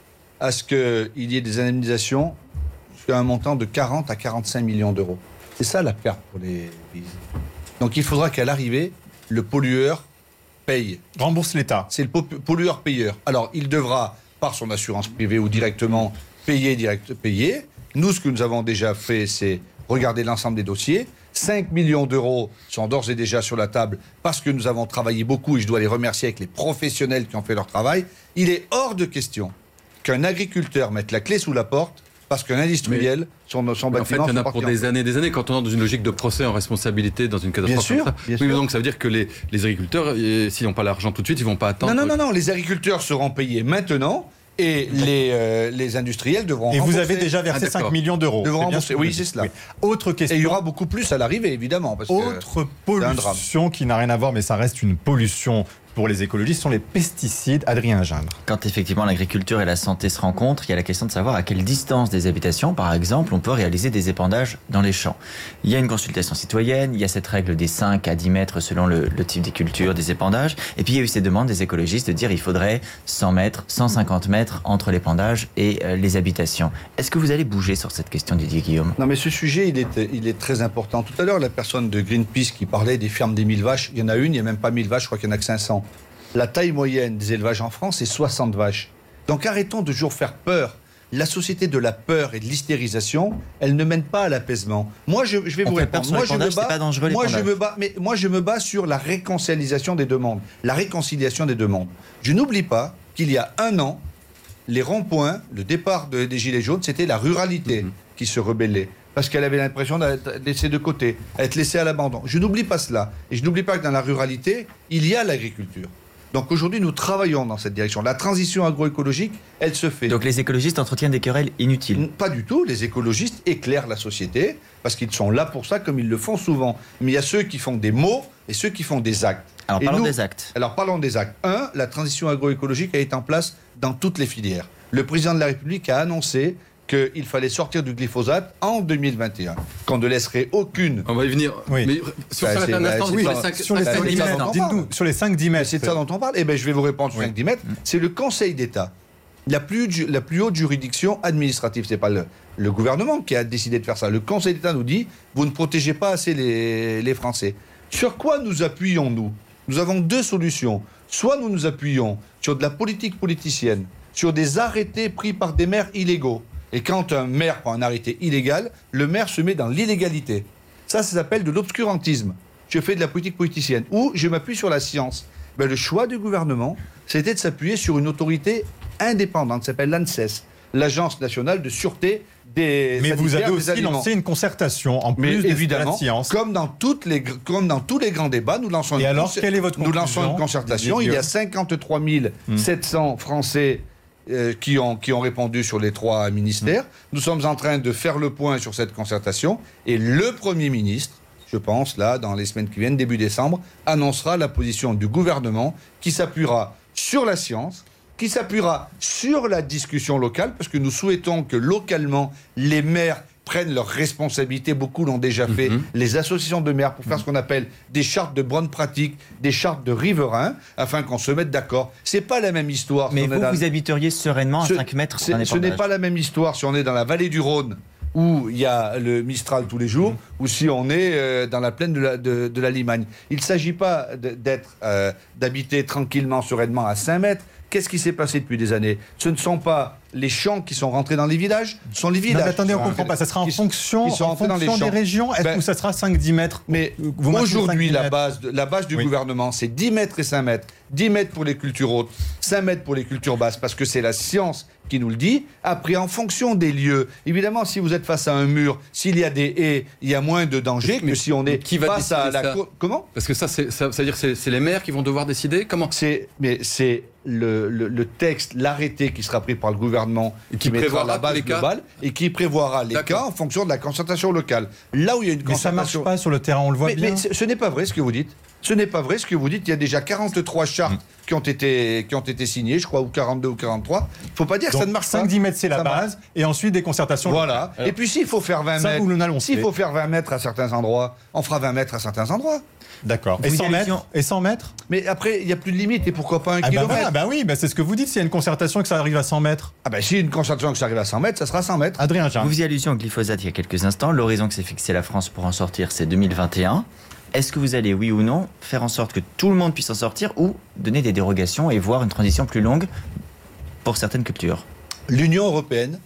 à ce qu'il y ait des indemnisations jusqu'à un montant de quarante à quarante-cinq millions d'euros. C'est ça la perte pour les paysans. Donc il faudra qu'à l'arrivée, le pollueur paye. Rembourse l'État. C'est le pollueur-payeur. Alors il devra, par son assurance privée ou directement, payer, direct, payer. Nous, ce que nous avons déjà fait, c'est regarder l'ensemble des dossiers. cinq millions d'euros sont d'ores et déjà sur la table parce que nous avons travaillé beaucoup et je dois les remercier avec les professionnels qui ont fait leur travail. Il est hors de question qu'un agriculteur mette la clé sous la porte parce qu'un industriel, mais, son, son bâtiment... En fait, il y en a pour des années et des années. Quand on est dans une logique de procès en responsabilité dans une catastrophe bien sûr, comme ça, bien oui, sûr. Donc ça veut dire que les, les agriculteurs, s'ils n'ont pas l'argent tout de suite, ils ne vont pas attendre... Non, non, non, non, les agriculteurs seront payés maintenant... Et les, euh, les industriels devront Et rembourser. vous avez déjà versé ah, cinq millions d'euros. Devront rembourser. Oui, c'est cela. Oui. Autre question. Et il y aura beaucoup plus à l'arrivée, évidemment. Parce Autre que pollution qui n'a rien à voir, mais ça reste une pollution pour les écologistes, sont les pesticides. Adrien Gindre. Quand effectivement l'agriculture et la santé se rencontrent, il y a la question de savoir à quelle distance des habitations, par exemple, on peut réaliser des épandages dans les champs. Il y a une consultation citoyenne, il y a cette règle des cinq à dix mètres selon le, le type des cultures, des épandages, et puis il y a eu ces demandes des écologistes de dire il faudrait cent mètres, cent cinquante mètres entre l'épandage et euh, les habitations. Est-ce que vous allez bouger sur cette question, Didier Guillaume? Non, mais ce sujet, il est, il est très important. Tout à l'heure, la personne de Greenpeace qui parlait des fermes des mille vaches, il y en a une, il n'y a même pas mille vaches, je crois qu'il n'y en a que cinq cents. La taille moyenne des élevages en France, c'est soixante vaches. Donc arrêtons de toujours faire peur. La société de la peur et de l'hystérisation, elle ne mène pas à l'apaisement. Moi, je, je vais On vous répondre. Moi, je me bats. Pas dangereux, moi, je me bats. Mais moi, je me bats sur la réconciliation des demandes. La réconciliation des demandes. Je n'oublie pas qu'il y a un an, les ronds-points, le départ de, des Gilets jaunes, c'était la ruralité mmh. qui se rebellait. Parce qu'elle avait l'impression d'être laissée de côté, d'être laissée à l'abandon. Je n'oublie pas cela. Et je n'oublie pas que dans la ruralité, il y a l'agriculture. Donc aujourd'hui, nous travaillons dans cette direction. La transition agroécologique, elle se fait. Donc les écologistes entretiennent des querelles inutiles? Pas du tout. Les écologistes éclairent la société parce qu'ils sont là pour ça, comme ils le font souvent. Mais il y a ceux qui font des mots et ceux qui font des actes. Alors et parlons nous, des actes. Alors parlons des actes. Un, la transition agroécologique a été en place dans toutes les filières. Le président de la République a annoncé qu'il fallait sortir du glyphosate en deux mille vingt et un, qu'on ne laisserait aucune... On va y venir. Oui. Mais sur, bah, un instant, oui, sur les cinq dix mètres. Dites-nous, sur les cinq dix mètres. C'est de ça dont on parle. Eh bien, je vais vous répondre sur oui. cinq dix mètres. C'est le Conseil d'État, la plus, la plus haute juridiction administrative. Ce n'est pas le, le gouvernement qui a décidé de faire ça. Le Conseil d'État nous dit, vous ne protégez pas assez les, les Français. Sur quoi nous appuyons-nous? Nous avons deux solutions. Soit nous nous appuyons sur de la politique politicienne, sur des arrêtés pris par des maires illégaux. Et quand un maire prend un arrêté illégal, le maire se met dans l'illégalité. Ça, ça s'appelle de l'obscurantisme. Je fais de la politique politicienne. Ou je m'appuie sur la science. Ben, le choix du gouvernement, c'était de s'appuyer sur une autorité indépendante, qui s'appelle l'ANSES, l'Agence nationale de sûreté des Mais vous avez aussi lancé une concertation en Mais plus évidemment, de la science. Comme dans, toutes les, comme dans tous les grands débats, nous lançons, Et une, alors, quelle est votre nous lançons une concertation. Il y a cinquante-trois mille sept cents hmm. Français euh, qui, ont, qui ont répondu sur les trois ministères. Hmm. Nous sommes en train de faire le point sur cette concertation. Et le Premier ministre, je pense, là, dans les semaines qui viennent, début décembre, annoncera la position du gouvernement qui s'appuiera sur la science, qui s'appuiera sur la discussion locale, parce que nous souhaitons que localement, les maires prennent leurs responsabilités. Beaucoup l'ont déjà fait. Mm-hmm. Les associations de maires pour faire mm-hmm. ce qu'on appelle des chartes de bonnes pratiques, des chartes de riverains, afin qu'on se mette d'accord. C'est pas la même histoire. Mais si vous, dans... vous habiteriez sereinement à ce, cinq mètres d'un épandage. Ce n'est pas la même histoire si on est dans la vallée du Rhône, où il y a le Mistral tous les jours, mmh. ou si on est euh, dans la plaine de la, de, de la Limagne. Il ne s'agit pas de, d'être, euh, d'habiter tranquillement, sereinement à cinq mètres. Qu'est-ce qui s'est passé depuis des années? Ce ne sont pas les champs qui sont rentrés dans les villages, ce sont les villages. Non, mais attendez, on ne comprend rentrés, pas. Ça sera en qui, fonction, qui sont en rentrés dans les fonction des champs. régions. Est-ce Ben, que ça sera cinq à dix mètres? Mais Vous maintenez aujourd'hui, cinq la mètres. base, de, la base du Oui. gouvernement, c'est dix mètres et cinq mètres. dix mètres pour les cultures hautes, cinq mètres pour les cultures basses, parce que c'est la science qui nous le dit. Après, en fonction des lieux, évidemment, si vous êtes face à un mur, s'il y a des haies, il y a moins de danger Mais que si on est qui va face à décider la ça cour. Comment? Parce que ça, c'est, ça, ça veut dire que c'est, c'est les maires qui vont devoir décider. Comment? C'est, mais c'est le, le, le texte, l'arrêté qui sera pris par le gouvernement, Et qui mettra prévoira la tous base les cas. globale et qui prévoira les D'accord. cas en fonction de la concertation locale. Là où il y a une Mais ça ne concertation. marche pas sur le terrain, on le voit Mais, bien. mais ce ce n'est pas vrai ce que vous dites. Ce n'est pas vrai ce que vous dites. Il y a déjà quarante-trois chartes Mm. qui, ont été, qui ont été signées, je crois, ou quarante-deux ou quarante-trois. Il ne faut pas dire que Donc, ça ne marche pas. cinq à dix mètres, c'est la Ça marche. base. Et ensuite, des concertations. Voilà. Alors, Et puis s'il faut faire vingt ça, mètres, nous l'allons s'il fait. faut faire vingt mètres à certains endroits, on fera vingt mètres à certains endroits. D'accord. Et Vous y cent allez, mètres Jean Et cent mètres Mais après, il n'y a plus de limite. Et pourquoi pas un Ah bah, kilomètre voilà, bah oui, bah c'est ce que vous dites. S'il y a une concertation et que ça arrive à cent mètres. Ah ben, si une concertation que ça arrive à cent mètres, ça sera cent mètres. Adrien Jean. Vous faisiez allusion au glyphosate il y a quelques instants. L'horizon que s'est fixé la France pour en sortir, c'est deux mille vingt et un. Est-ce que vous allez, oui ou non, faire en sorte que tout le monde puisse en sortir ou donner des dérogations et voir une transition plus longue pour certaines cultures? L'Union européenne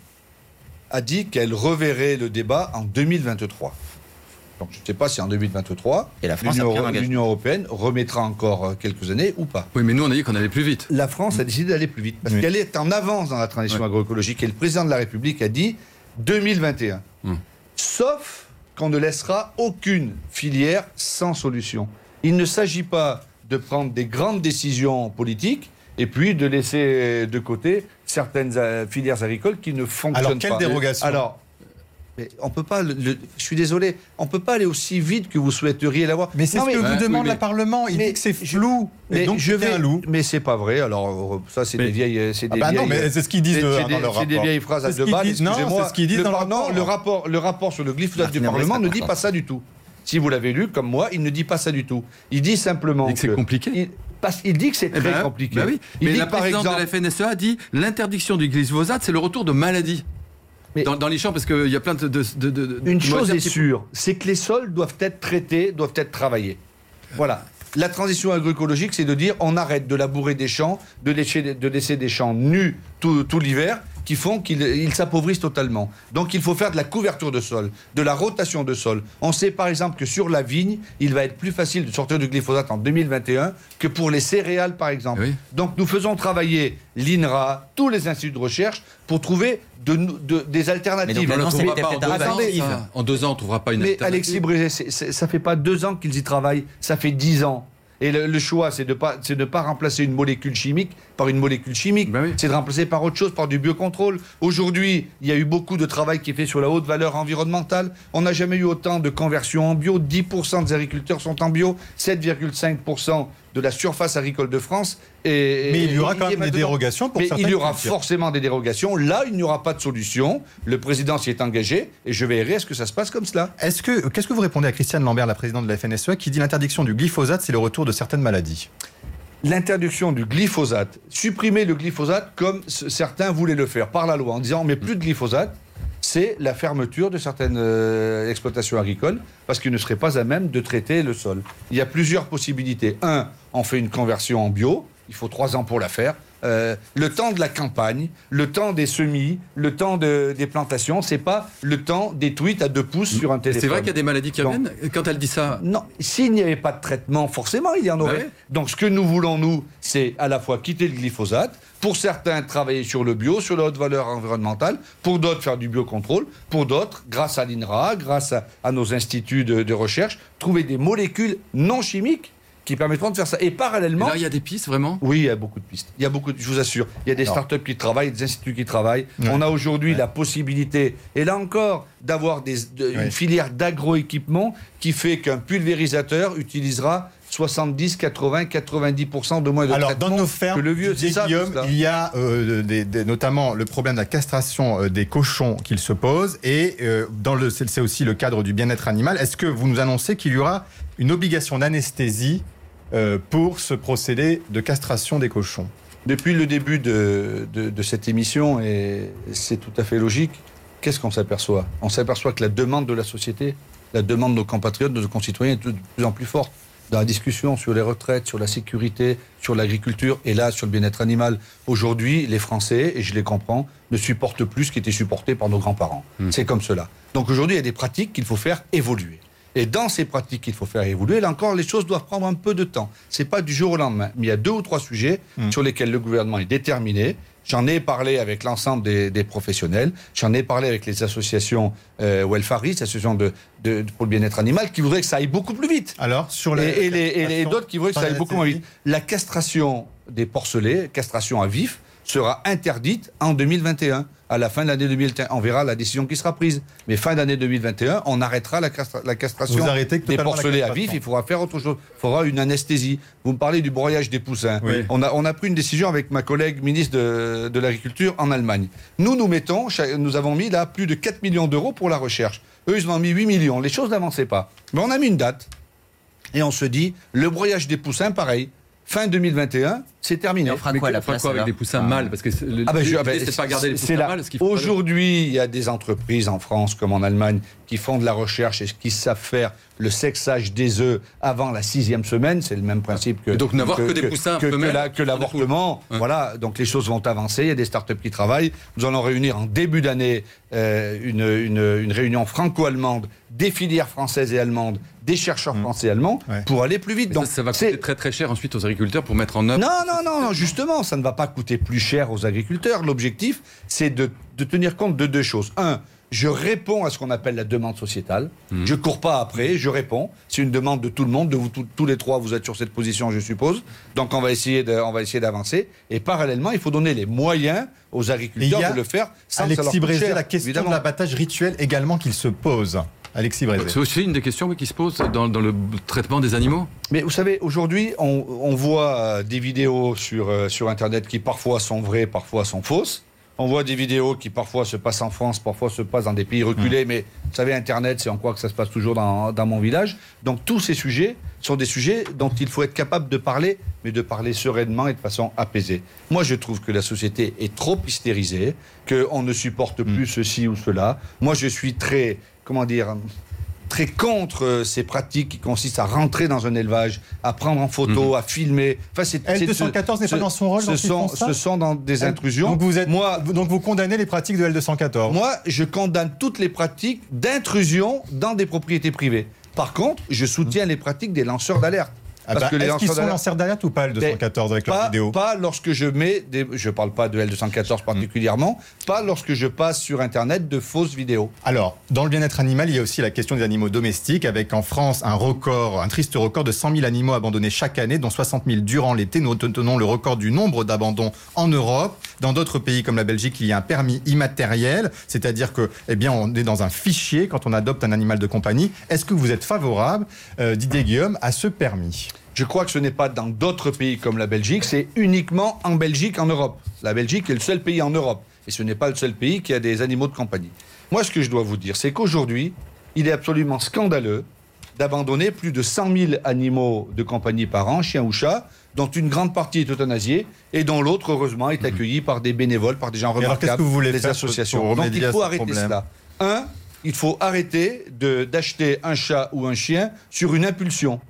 a dit qu'elle reverrait le débat en deux mille vingt-trois. Donc je ne sais pas si en deux mille vingt-trois, Et la France a l'Union pris un Euro- engagement. l'Union européenne remettra encore euh, quelques années ou pas. Oui, mais nous, on a dit qu'on allait plus vite. La France a décidé d'aller plus vite parce Oui. qu'elle est en avance dans la transition Ouais. agroécologique et le président de la République a dit deux mille vingt et un. Hum. Sauf qu'on ne laissera aucune filière sans solution. Il ne s'agit pas de prendre des grandes décisions politiques et puis de laisser de côté certaines euh, filières agricoles qui ne fonctionnent Alors, quelle pas. dérogation Alors, mais on peut pas. le- le- je suis désolé, on peut pas aller aussi vite que vous souhaiteriez l'avoir. Mais c'est Non, ce que Ouais, vous oui, demande mais- le Parlement. Il mais dit que c'est je- flou. Mais Et donc, je c'est vais. un loup. Mais c'est pas vrai. Alors euh, ça, c'est Mais- des vieilles. C'est Ah des bah non, vieilles, mais c'est ce qu'ils disent c'est- euh, c'est dans des- leur C'est rapport. des vieilles phrases à C'est ce deux qu'ils balles. disent. Non, excusez-moi. c'est ce qu'ils disent Le dans par- leur non, rapport. le rapport, le rapport sur le glyphosate du Martine Aubry, Parlement c'est ne dit important. pas ça du tout. Si vous l'avez lu, comme moi, il ne dit pas ça du tout. Il dit simplement Il dit que c'est compliqué. Il, parce, il dit que c'est Eh très ben, compliqué. bah oui. Il Mais dit la que, par présidente exemple, de la F N S E A a dit l'interdiction du glyphosate, c'est le retour de maladies. Mais- Dans, dans les champs, parce qu'il y a plein de. de, de, de- Une de- chose de- est sûre, c'est que les sols doivent être traités, doivent être travaillés. Voilà. La transition agroécologique, c'est de dire on arrête de labourer des champs, de laisser, de laisser des champs nus tout, tout l'hiver, qui font qu'ils ils s'appauvrissent totalement. Donc il faut faire de la couverture de sol, de la rotation de sol. On sait par exemple que sur la vigne, il va être plus facile de sortir du glyphosate en deux mille vingt et un que pour les céréales par exemple. Oui. Donc nous faisons travailler l'INRA, tous les instituts de recherche, pour trouver de, de- des alternatives. Mais donc, On ne l'annonce trouvera était pas en peut-être deux ans. invasive. ça. En deux ans, on ne trouvera pas une Mais alternative. Alexis Brézet, c'est- c'est- ça fait pas deux ans qu'ils y travaillent, ça fait dix ans. Et le, le choix, c'est de pas, c'est de pas remplacer une molécule chimique par une molécule chimique. Ben oui. C'est de remplacer par autre chose, par du biocontrôle. Aujourd'hui, il y a eu beaucoup de travail qui est fait sur la haute valeur environnementale. On n'a jamais eu autant de conversions en bio. dix pour cent des agriculteurs sont en bio. sept virgule cinq pour cent de la surface agricole de France. Et, Mais il y aura et- quand et même des maintenant- dérogations pour Mais certaines il y aura cultures. forcément des dérogations. Là, il n'y aura pas de solution. Le président s'y est engagé et je veillerai à ce que ça se passe comme cela. Est-ce que, qu'est-ce que vous répondez à Christiane Lambert, la présidente de la F N S E A, qui dit l'interdiction du glyphosate, c'est le retour de certaines maladies? L'interdiction du glyphosate, supprimer le glyphosate comme c- certains voulaient le faire par la loi en disant on met plus de glyphosate, c'est la fermeture de certaines euh, exploitations agricoles parce qu'ils ne seraient pas à même de traiter le sol. Il y a plusieurs possibilités. Un, on fait une conversion en bio, il faut trois ans pour la faire. Euh, le temps de la campagne, le temps des semis, le temps de- des plantations, c'est pas le temps des tweets à deux pouces sur un Et téléphone. c'est vrai qu'il y a des maladies qui Donc- reviennent. Quand elle dit ça, Non, s'il n'y avait pas de traitement, forcément, il y en aurait. Bah oui. Donc, ce que nous voulons, nous, c'est à la fois quitter le glyphosate, pour certains, travailler sur le bio, sur la haute valeur environnementale, pour d'autres, faire du biocontrôle, pour d'autres, grâce à l'INRA, grâce à, à nos instituts de, de recherche, trouver des molécules non chimiques qui permettront de faire ça. Et et parallèlement... là, il y a des pistes vraiment. Oui, il y a beaucoup de pistes. Il y a beaucoup, de- je vous assure. Il y a des Alors. startups qui travaillent, des instituts qui travaillent. Ouais. On a aujourd'hui Ouais. la possibilité, et là encore, d'avoir des, de- Ouais. une filière d'agroéquipement qui fait qu'un pulvérisateur utilisera soixante-dix, quatre-vingts, quatre-vingt-dix pour cent de moins de Alors, traitement dans nos fermes, que le vieux. Didier C'est ça, Guillaume, tout ça. il y a euh, des- des- notamment le problème de la castration euh, des cochons qu'il se pose, et euh, dans le, c'est c'est aussi le cadre du bien-être animal. Est-ce que vous nous annoncez qu'il y aura une obligation d'anesthésie euh, pour ce procédé de castration des cochons? Depuis le début de, de- de cette émission, et c'est tout à fait logique, qu'est-ce qu'on s'aperçoit? On s'aperçoit que la demande de la société, la demande de nos compatriotes, de nos concitoyens est de plus en plus forte. dans la discussion sur les retraites, sur la sécurité, sur l'agriculture et là sur le bien-être animal. Aujourd'hui, les Français, et je les comprends, ne supportent plus ce qui était supporté par nos grands-parents. Mmh. C'est comme cela. Donc aujourd'hui, il y a des pratiques qu'il faut faire évoluer. Et dans ces pratiques qu'il faut faire évoluer, là encore, les choses doivent prendre un peu de temps. C'est pas du jour au lendemain. Mais il y a deux ou trois sujets mmh. sur lesquels le gouvernement est déterminé. J'en ai parlé avec l'ensemble des, des professionnels. J'en ai parlé avec les associations euh, Welfaristes, associations de, de, de, pour le bien-être animal, qui voudraient que ça aille beaucoup plus vite. Alors, sur les... Et, et, les, et, les, et d'autres qui voudraient que ça aille beaucoup moins vite. La castration des porcelets, castration à vif, sera interdite en deux mille vingt et un. À la fin de l'année deux mille vingt et un, on verra la décision qui sera prise. Mais fin d'année deux mille vingt et un, on arrêtera la, castra- la castration des porcelets à vif. Il faudra faire autre chose. Il faudra une anesthésie. Vous me parlez du broyage des poussins. Oui. On, a, on a pris une décision avec ma collègue ministre de, de l'Agriculture en Allemagne. Nous, nous mettons, nous avons mis là plus de quatre millions d'euros pour la recherche. Eux, ils ont mis huit millions. Les choses n'avançaient pas. Mais on a mis une date. Et on se dit, le broyage des poussins, pareil. Fin deux mille vingt et un, c'est terminé. Et on fera quoi à la place, avec des poussins mâles? Parce que le, ah ben je, ah ben, c'est de pas garder les poussins mâles. Aujourd'hui, il y a des entreprises en France comme en Allemagne qui font de la recherche et qui savent faire le sexage des œufs avant la sixième semaine. C'est le même principe que. Et donc n'avoir que, que des poussins que, femelles, que, la, que l'avortement. Hein. Voilà. Donc les choses vont avancer. Il y a des startups qui travaillent. Nous allons réunir en début d'année euh, une, une, une réunion franco-allemande des filières françaises et allemandes, des chercheurs mmh. français et allemands ouais. pour aller plus vite. Mais donc ça, ça va coûter très très cher ensuite aux agriculteurs pour mettre en œuvre. Non, non, non, non, justement, ça ne va pas coûter plus cher aux agriculteurs. L'objectif, c'est de, de tenir compte de deux choses. Un, je réponds à ce qu'on appelle la demande sociétale. Mmh. Je ne cours pas après, je réponds. C'est une demande de tout le monde, de vous tout, tous les trois, vous êtes sur cette position, je suppose. Donc on va essayer de, on va essayer d'avancer. Et parallèlement, il faut donner les moyens aux agriculteurs de le faire sans que ça leur coûte cher. La question évidemment. de l'abattage rituel également qu'il se pose. Alexis Brézé. C'est aussi une des questions qui se pose dans, dans le traitement des animaux. Mais vous savez, aujourd'hui, on, on voit des vidéos sur, euh, sur Internet qui parfois sont vraies, parfois sont fausses. On voit des vidéos qui parfois se passent en France, parfois se passent dans des pays reculés. Mmh. Mais vous savez, Internet, c'est en quoi que ça se passe toujours dans, dans mon village. Donc tous ces sujets sont des sujets dont il faut être capable de parler, mais de parler sereinement et de façon apaisée. Moi, je trouve que la société est trop hystérisée, qu'on ne supporte plus mmh. ceci ou cela. Moi, je suis très... comment dire, très contre ces pratiques qui consistent à rentrer dans un élevage, à prendre en photo, mmh. à filmer. Enfin, c'est, L deux cent quatorze n'est pas dans son rôle. Ce, sont, ce sont dans des intrusions. Donc vous, êtes, moi, donc vous condamnez les pratiques de L deux cent quatorze. Moi, je condamne toutes les pratiques d'intrusion dans des propriétés privées. Par contre, je soutiens mmh. les pratiques des lanceurs d'alerte. Ah bah, est-ce qu'ils sont lanceurs d'alerte ou pas, L deux cent quatorze, avec leur vidéo? Pas lorsque je mets, des, je ne parle pas de L deux cent quatorze particulièrement, mmh. pas lorsque je passe sur Internet de fausses vidéos. Alors, dans le bien-être animal, il y a aussi la question des animaux domestiques, avec en France un record, un triste record de cent mille animaux abandonnés chaque année, dont soixante mille durant l'été. Nous tenons le record du nombre d'abandons en Europe. Dans d'autres pays comme la Belgique, il y a un permis immatériel, c'est-à-dire que, eh bien, on est dans un fichier quand on adopte un animal de compagnie. Est-ce que vous êtes favorable, euh, Didier Guillaume, à ce permis ? Je crois que ce n'est pas dans d'autres pays comme la Belgique, c'est uniquement en Belgique, en Europe. La Belgique est le seul pays en Europe. Et ce n'est pas le seul pays qui a des animaux de compagnie. Moi, ce que je dois vous dire, c'est qu'aujourd'hui, il est absolument scandaleux d'abandonner plus de cent mille animaux de compagnie par an, chiens ou chats, dont une grande partie est euthanasiée et dont l'autre, heureusement, est accueillie par des bénévoles, par des gens remarquables, des associations. Donc il faut arrêter cela. Un, il faut arrêter de, d'acheter un chat ou un chien sur une impulsion.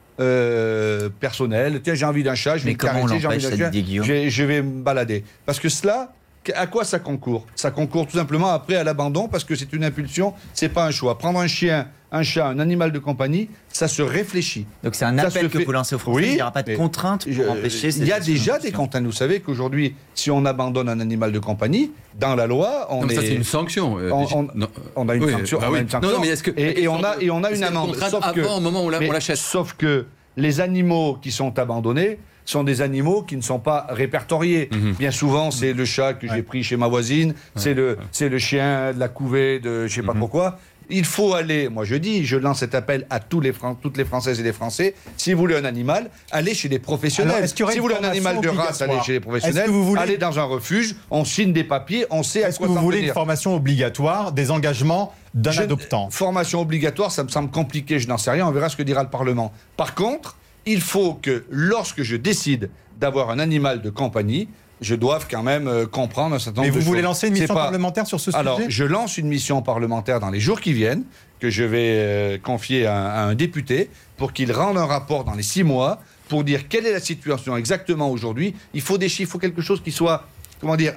Euh, personnel, tiens j'ai envie d'un chat, je vais me caresser, j'ai envie d'un chien, je, je vais me balader. Parce que cela, à quoi ça concourt? Ça concourt tout simplement après à l'abandon parce que c'est une impulsion, c'est pas un choix. Prendre un chien, un chat, un animal de compagnie, ça se réfléchit. Donc c'est un ça appel que fait... vous lancez aux Français, oui, il n'y aura pas de contraintes pour je, empêcher ces... Il y a déjà des contraintes. Vous savez qu'aujourd'hui, si on abandonne un animal de compagnie, dans la loi, on non, mais est... ça c'est une sanction. On, on, on a une oui, sanction. Bah on oui. a une sanction. Non, non, mais est-ce que, et, et, on a, et on a une amende. Sauf que, avant, au moment où on l'achète. Sauf que les animaux qui sont abandonnés sont des animaux qui ne sont pas répertoriés. Mmh. Bien souvent, c'est le chat que ouais. j'ai pris chez ma voisine, ouais. c'est, le, ouais. c'est le chien de la couvée de je ne sais pas mmh. pourquoi. Il faut aller, moi je dis, je lance cet appel à tous les Fran- toutes les Françaises et les Français, si vous voulez un animal, allez chez les professionnels. Alors, si vous voulez un animal de race, allez chez les professionnels, voulez... allez dans un refuge, on signe des papiers, on sait à Est-ce quoi que vous voulez tenir. Une formation obligatoire, des engagements d'un je... adoptant? Formation obligatoire, ça me semble compliqué, je n'en sais rien, on verra ce que dira le Parlement. Par contre, il faut que lorsque je décide d'avoir un animal de compagnie, je dois quand même euh, comprendre un certain nombre Mais de vous choses. voulez lancer une C'est mission pas... parlementaire sur ce Alors, sujet ? je lance une mission parlementaire dans les jours qui viennent, que je vais euh, confier à, à un député, pour qu'il rende un rapport dans les six mois, pour dire quelle est la situation exactement aujourd'hui. Il faut des chiffres, il faut quelque chose qui soit, comment dire,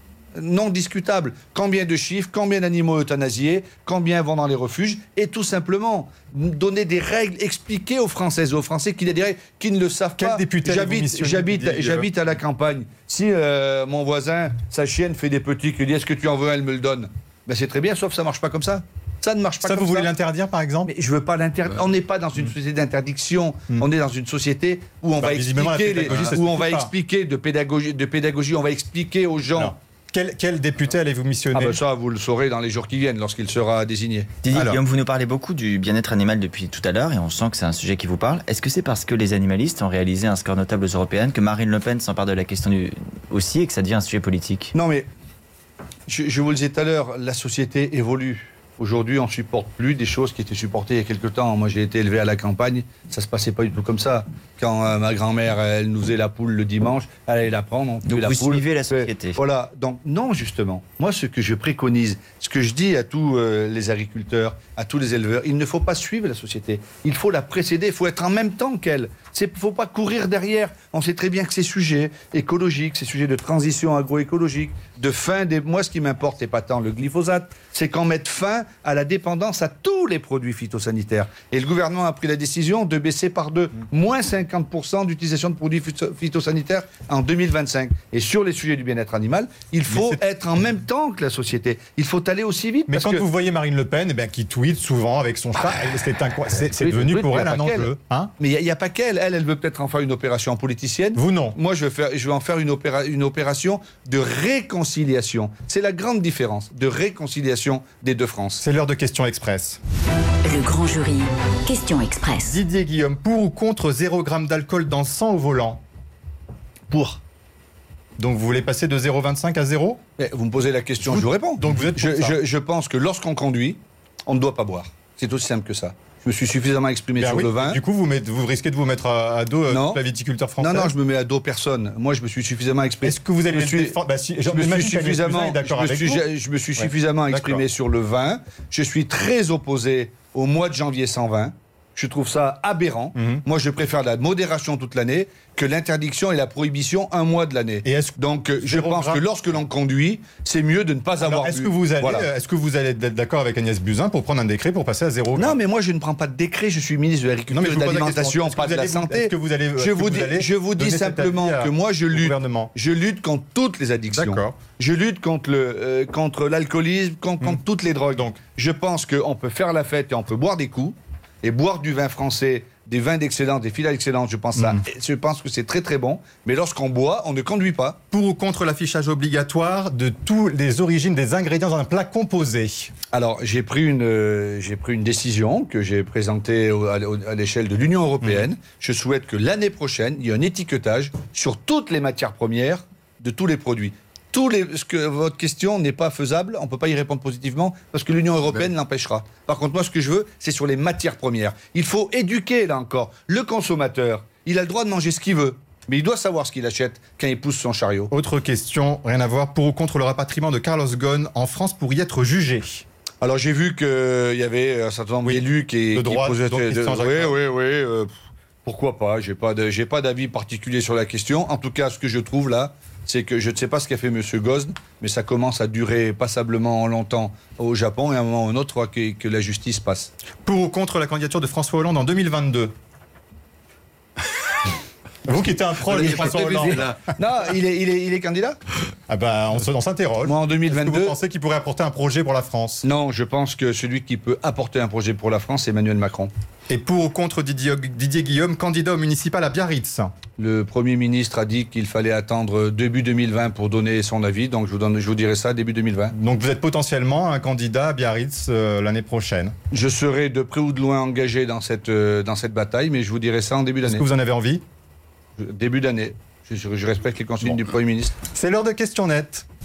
non discutable. Combien de chiffres, combien d'animaux euthanasiés, combien vont dans les refuges, et tout simplement donner des règles, expliquer aux Françaises et aux Français qu'il y a des règles qui ne le savent Quel pas. député avez-vous J'habite, missionné, j'habite, Didier Guillaume j'habite à la campagne. Si euh, mon voisin, sa chienne fait des petits, qu'il dit est-ce que tu en veux, elle me le donne. Ben c'est très bien, sauf que ça marche pas comme ça. Ça ne marche pas Ça, comme vous ça. voulez l'interdire, par exemple ? Mais je veux pas l'interdire. On n'est pas dans une société d'interdiction. Mm. On est dans une société où on Bah, va visiblement, la expliquer, les- pédagogie, ça où suffit on va pas. expliquer de pédagogie, de pédagogie, on va expliquer aux gens. Alors, quel, quel député allez-vous missionner ? Ah ben ça, vous le saurez dans les jours qui viennent, lorsqu'il sera désigné. Didier Alors. Guillaume, vous nous parlez beaucoup du bien-être animal depuis tout à l'heure et on sent que c'est un sujet qui vous parle. Est-ce que c'est parce que les animalistes ont réalisé un score notable aux européennes que Marine Le Pen s'empare de la question du... aussi et que ça devient un sujet politique ? Non mais, je, je vous le disais tout à l'heure, la société évolue. Aujourd'hui, on ne supporte plus des choses qui étaient supportées il y a quelque temps. Moi, j'ai été élevé à la campagne, ça ne se passait pas du tout comme ça. Quand euh, ma grand-mère, elle nous faisait la poule le dimanche, elle allait la prendre, on tuait Donc la vous poule. suivez la société. Voilà, donc non, justement. Moi, ce que je préconise, ce que je dis à tous euh, les agriculteurs, à tous les éleveurs, il ne faut pas suivre la société. Il faut la précéder, il faut être en même temps qu'elle. Il ne faut pas courir derrière. On sait très bien que ces sujets écologiques, ces sujets de transition agroécologique, de fin des... Moi, ce qui m'importe, c'est pas tant le glyphosate, c'est qu'on mette fin à la dépendance à tous les produits phytosanitaires. Et le gouvernement a pris la décision de baisser par deux, moins cinquante pour cent d'utilisation de produits phyto- phytosanitaires en deux mille vingt-cinq. Et sur les sujets du bien-être animal, il faut c'est- être en même temps que la société. Il faut aller aussi vite. Mais parce quand que... vous voyez Marine Le Pen, eh bien, qui tweet souvent avec son chat, c'est, inco- c'est, c'est Oui, devenu oui, pour il y elle a un pas qu'elle. enjeu. Hein Mais il n'y a, a pas qu'elle. Elle, elle veut peut-être en faire une opération politicienne. Vous, non. Moi, je vais, faire, je vais en faire une, opéra, une opération de réconciliation. C'est la grande différence, de réconciliation des deux France. C'est l'heure de questions express. Le grand jury. Question express. Didier Guillaume, pour ou contre zéro gramme d'alcool dans le sang au volant ? Pour. Donc vous voulez passer de zéro virgule vingt-cinq à zéro ? Mais vous me posez la question, je vous réponds. Donc vous êtes pour je, ça. je, je pense que lorsqu'on conduit, on ne doit pas boire. C'est aussi simple que ça. Je me suis suffisamment exprimé Ben sur oui. le vin. Du coup, vous, mettez- vous risquez de vous mettre à, à dos euh, Non. toute la viticulteur française. Non, non, je me mets à dos personne. Moi, je me suis suffisamment exprimé. Est-ce que vous allez je me le suis- défendre bah, si, Je me suis j'imagine qu'Agnès Buzyn suffisamment, est d'accord je me avec suis, vous. je me suis Ouais. suffisamment exprimé D'accord. sur le vin. Je suis très opposé au mois de janvier sans vin. Je trouve ça aberrant. Mhm. Moi, je préfère la modération toute l'année que l'interdiction et la prohibition un mois de l'année. Et est-ce- Donc, euh, je zéro pense gramme- que lorsque l'on conduit, c'est mieux de ne pas Alors, avoir est-ce bu. que vous allez, Voilà. euh, est-ce que vous allez être d'accord avec Agnès Buzyn pour prendre un décret pour passer à zéro Non, gramme ? mais moi, je ne prends pas de décret. Je suis ministre de Non, l'Agriculture mais et je de vous pose la l'Alimentation, question. Est-ce que pas vous de la allez vous- santé. est-ce que vous allez- est-ce je que vous vous dis, allez je vous dis donner cet simplement avis à- que moi, je au lutte. gouvernement ? Je lutte contre toutes les addictions. D'accord. Je lutte contre le, euh, contre l'alcoolisme, contre, contre Hmm. toutes les drogues. Donc. Je pense qu'on peut faire la fête et on peut boire des coups et boire du vin français, des vins d'excellence, des filiales d'excellence. Je pense ça. Hmm. Je pense que c'est très très bon. Mais lorsqu'on boit, on ne conduit pas. Pour ou contre l'affichage obligatoire de toutes les origines des ingrédients dans un plat composé ? Alors, j'ai pris une, euh, j'ai pris une décision que j'ai présentée au- à, au- à l'échelle de l'Union européenne. Je souhaite que l'année prochaine, il y ait un étiquetage sur toutes les matières premières de tous les produits. Tous les, ce que votre question n'est pas faisable, on ne peut pas y répondre positivement parce que l'Union européenne l'empêchera. Par contre, moi, ce que je veux, c'est sur les matières premières. Il faut éduquer, là encore, le consommateur. Il a le droit de manger ce qu'il veut, mais il doit savoir ce qu'il achète quand il pousse son chariot. Autre question, rien à voir. Pour ou contre le rapatriement de Carlos Ghosn en France pour y être jugé ? Alors j'ai vu qu'il y avait un certain nombre Oui. d'élus qui, De qui droite, posaient... donc Christian oui, Jacob. oui, oui. euh, pff, pourquoi pas. J'ai pas de, j'ai pas d'avis particulier sur la question. En tout cas, ce que je trouve là, c'est que je ne sais pas ce qu'a fait M. Ghosn, mais ça commence à durer passablement longtemps au Japon et à un moment ou un autre, il faudra que, que la justice passe. Pour ou contre la candidature de François Hollande en deux mille vingt-deux ? Vous qui êtes un proche de François Hollande. Non, il est, il est, il est candidat ? Ah bah, on, se- on s'interroge. Moi, en deux mille Est-ce que vingt-deux... vous pensez qu'il pourrait apporter un projet pour la France ? Non, je pense que celui qui peut apporter un projet pour la France, c'est Emmanuel Macron. Et pour ou contre Didier, Didier Guillaume, candidat au municipal à Biarritz ? Le Premier ministre a dit qu'il fallait attendre début deux mille vingt pour donner son avis, donc je vous, donne, je vous dirai ça début deux mille vingt. Donc vous êtes potentiellement un candidat à Biarritz euh, l'année prochaine. Je serai de près ou de loin engagé dans cette, euh, dans cette bataille, mais je vous dirai ça en début Est-ce d'année. que vous en avez envie ? Début d'année. Je, je respecte les consignes Bon. du Premier ministre. C'est l'heure de questions nettes.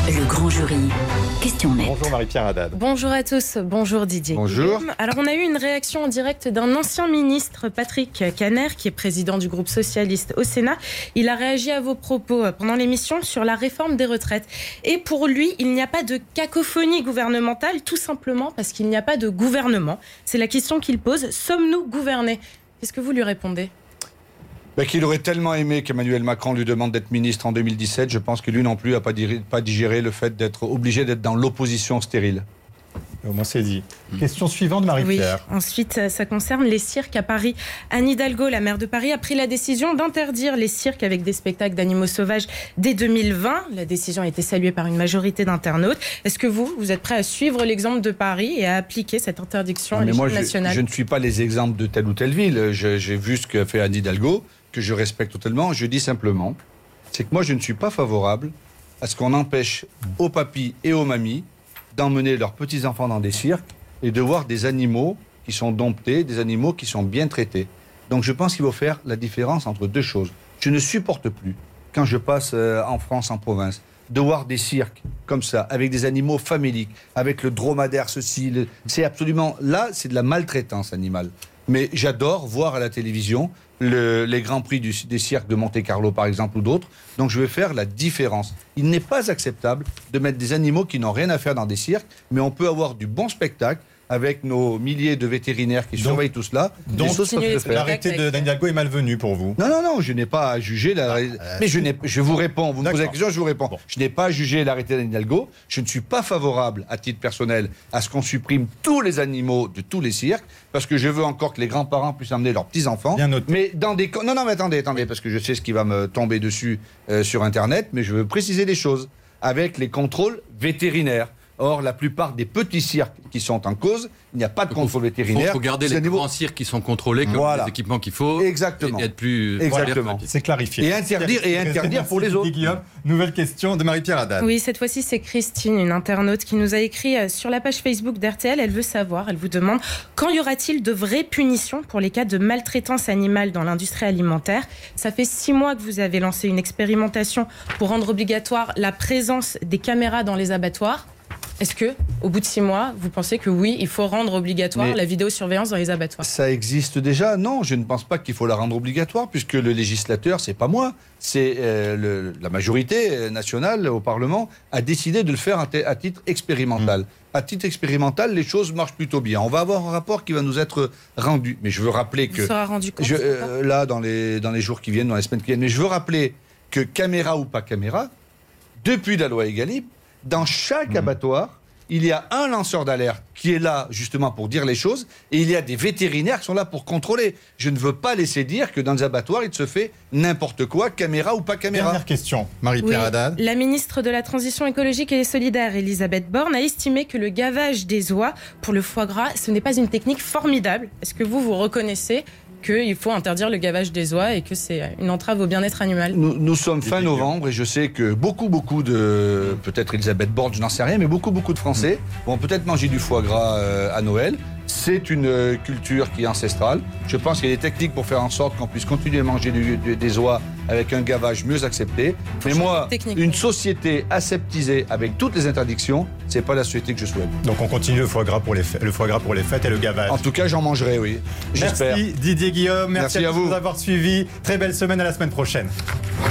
Le grand jury. Question nette. Bonjour Marie-Pierre Haddad. Bonjour à tous, bonjour Didier. Bonjour. Guillaume. Alors on a eu une réaction en direct d'un ancien ministre, Patrick Kanner, qui est président du groupe socialiste au Sénat. Il a réagi à vos propos pendant l'émission sur la réforme des retraites. Et pour lui, il n'y a pas de cacophonie gouvernementale, tout simplement parce qu'il n'y a pas de gouvernement. C'est la question qu'il pose. Sommes-nous gouvernés ? Qu'est-ce que vous lui répondez ? Ben, qu'il aurait tellement aimé qu'Emmanuel Macron lui demande d'être ministre en deux mille dix-sept. Je pense que lui non plus n'a pas, dir- pas digéré le fait d'être obligé d'être dans l'opposition stérile. Au moins c'est dit. Question suivante, Marie-Pierre. Oui, ensuite, ça concerne les cirques à Paris. Anne Hidalgo, la maire de Paris, a pris la décision d'interdire les cirques avec des spectacles d'animaux sauvages dès deux mille vingt. La décision a été saluée par une majorité d'internautes. Est-ce que vous, vous êtes prêt à suivre l'exemple de Paris et à appliquer cette interdiction Non, à mais l'échelle moi, je, nationale ? je ne suis pas les exemples de telle ou telle ville. Je- j'ai vu ce que fait Anne Hidalgo, que je respecte totalement. Je dis simplement, c'est que moi, je ne suis pas favorable à ce qu'on empêche aux papis et aux mamies d'emmener leurs petits-enfants dans des cirques et de voir des animaux qui sont domptés, des animaux qui sont bien traités. Donc je pense qu'il faut faire la différence entre deux choses. Je ne supporte plus, quand je passe euh, en France, en province, de voir des cirques comme ça, avec des animaux faméliques, avec le dromadaire, ceci, le... c'est absolument... Là, c'est de la maltraitance animale. Mais j'adore voir à la télévision le- les grands prix du- des cirques de Monte-Carlo, par exemple, ou d'autres. Donc je vais faire la différence. Il n'est pas acceptable de mettre des animaux qui n'ont rien à faire dans des cirques, mais on peut avoir du bon spectacle avec nos milliers de vétérinaires qui Donc- surveillent tout cela. donc, des choses peuvent se faire. L'arrêté de d'Anne Hidalgo est malvenu pour vous. Non, non, non, je n'ai pas à juger la... Mais je, n'ai... je vous réponds, vous me posez la D'accord. question, je vous réponds. Bon. Je n'ai pas à juger l'arrêté d'Anne Hidalgo. Je ne suis pas favorable, à titre personnel, à ce qu'on supprime tous les animaux de tous les cirques, parce que je veux encore que les grands-parents puissent emmener leurs petits-enfants. Bien noté. Mais dans des... co- Non, non, mais attendez, attendez, parce que je sais ce qui va me tomber dessus euh, sur Internet, mais je veux préciser des choses. Avec les contrôles vétérinaires. Or, la plupart des petits cirques qui sont en cause, il n'y a pas de contrôle Il vétérinaire. faut garder Ces les animaux- grands cirques qui sont contrôlés, comme Voilà. les équipements qu'il faut. Exactement. Et être plus... Exactement. C'est clarifié. Et interdire- et interdire pour les autres. Guillaume, nouvelle question de Marie-Pierre Haddad. Oui, cette fois-ci, c'est Christine, une internaute, qui nous a écrit euh, sur la page Facebook d'R T L. Elle veut savoir, elle vous demande, quand y aura-t-il de vraies punitions pour les cas de maltraitance animale dans l'industrie alimentaire ? Ça fait six mois que vous avez lancé une expérimentation pour rendre obligatoire la présence des caméras dans les abattoirs. Est-ce que, au bout de six mois, vous pensez que oui, il faut rendre obligatoire Mais- la vidéosurveillance dans les abattoirs ? Ça existe déjà. Non, je ne pense pas qu'il faut la rendre obligatoire, puisque le législateur, c'est pas moi, c'est euh, le- la majorité nationale au Parlement a décidé de le faire à, t- à titre expérimental. À titre expérimental, les choses marchent plutôt bien. On va avoir un rapport qui va nous être rendu. Mais je veux rappeler Vous que sera rendu compte je- c'est euh, là, dans les dans les jours qui viennent, dans les semaines qui viennent, mais je veux rappeler que caméra ou pas caméra, depuis la loi Egalim, dans chaque abattoir, il y a un lanceur d'alerte qui est là justement pour dire les choses et il y a des vétérinaires qui sont là pour contrôler. Je ne veux pas laisser dire que dans les abattoirs, il se fait n'importe quoi, caméra ou pas caméra. Dernière question, Oui, Marie-Pierre Haddad. la ministre de la Transition écologique et solidaire, Elisabeth Borne, a estimé que le gavage des oies pour le foie gras, ce n'est pas une technique formidable. Est-ce que vous, vous reconnaissez qu'il faut interdire le gavage des oies et que c'est une entrave au bien-être animal ? Nous, nous sommes fin novembre et je sais que beaucoup, beaucoup de, peut-être Elisabeth Borne, je n'en sais rien, mais beaucoup, beaucoup de Français vont peut-être manger du foie gras euh, à Noël. C'est une euh, culture qui est ancestrale. Je pense qu'il y a des techniques pour faire en sorte qu'on puisse continuer à manger du- du- des oies avec un gavage mieux accepté. Mais changer moi, de technique. une société aseptisée avec toutes les interdictions, c'est pas la société que je souhaite. Donc on continue le foie gras pour les, fê- le foie gras pour les fêtes et le gavage. En tout cas, j'en mangerai, oui. J'espère. Merci Didier Guillaume, merci, Merci à, à tous de vous. nous avoir suivis. Très belle semaine, à la semaine prochaine.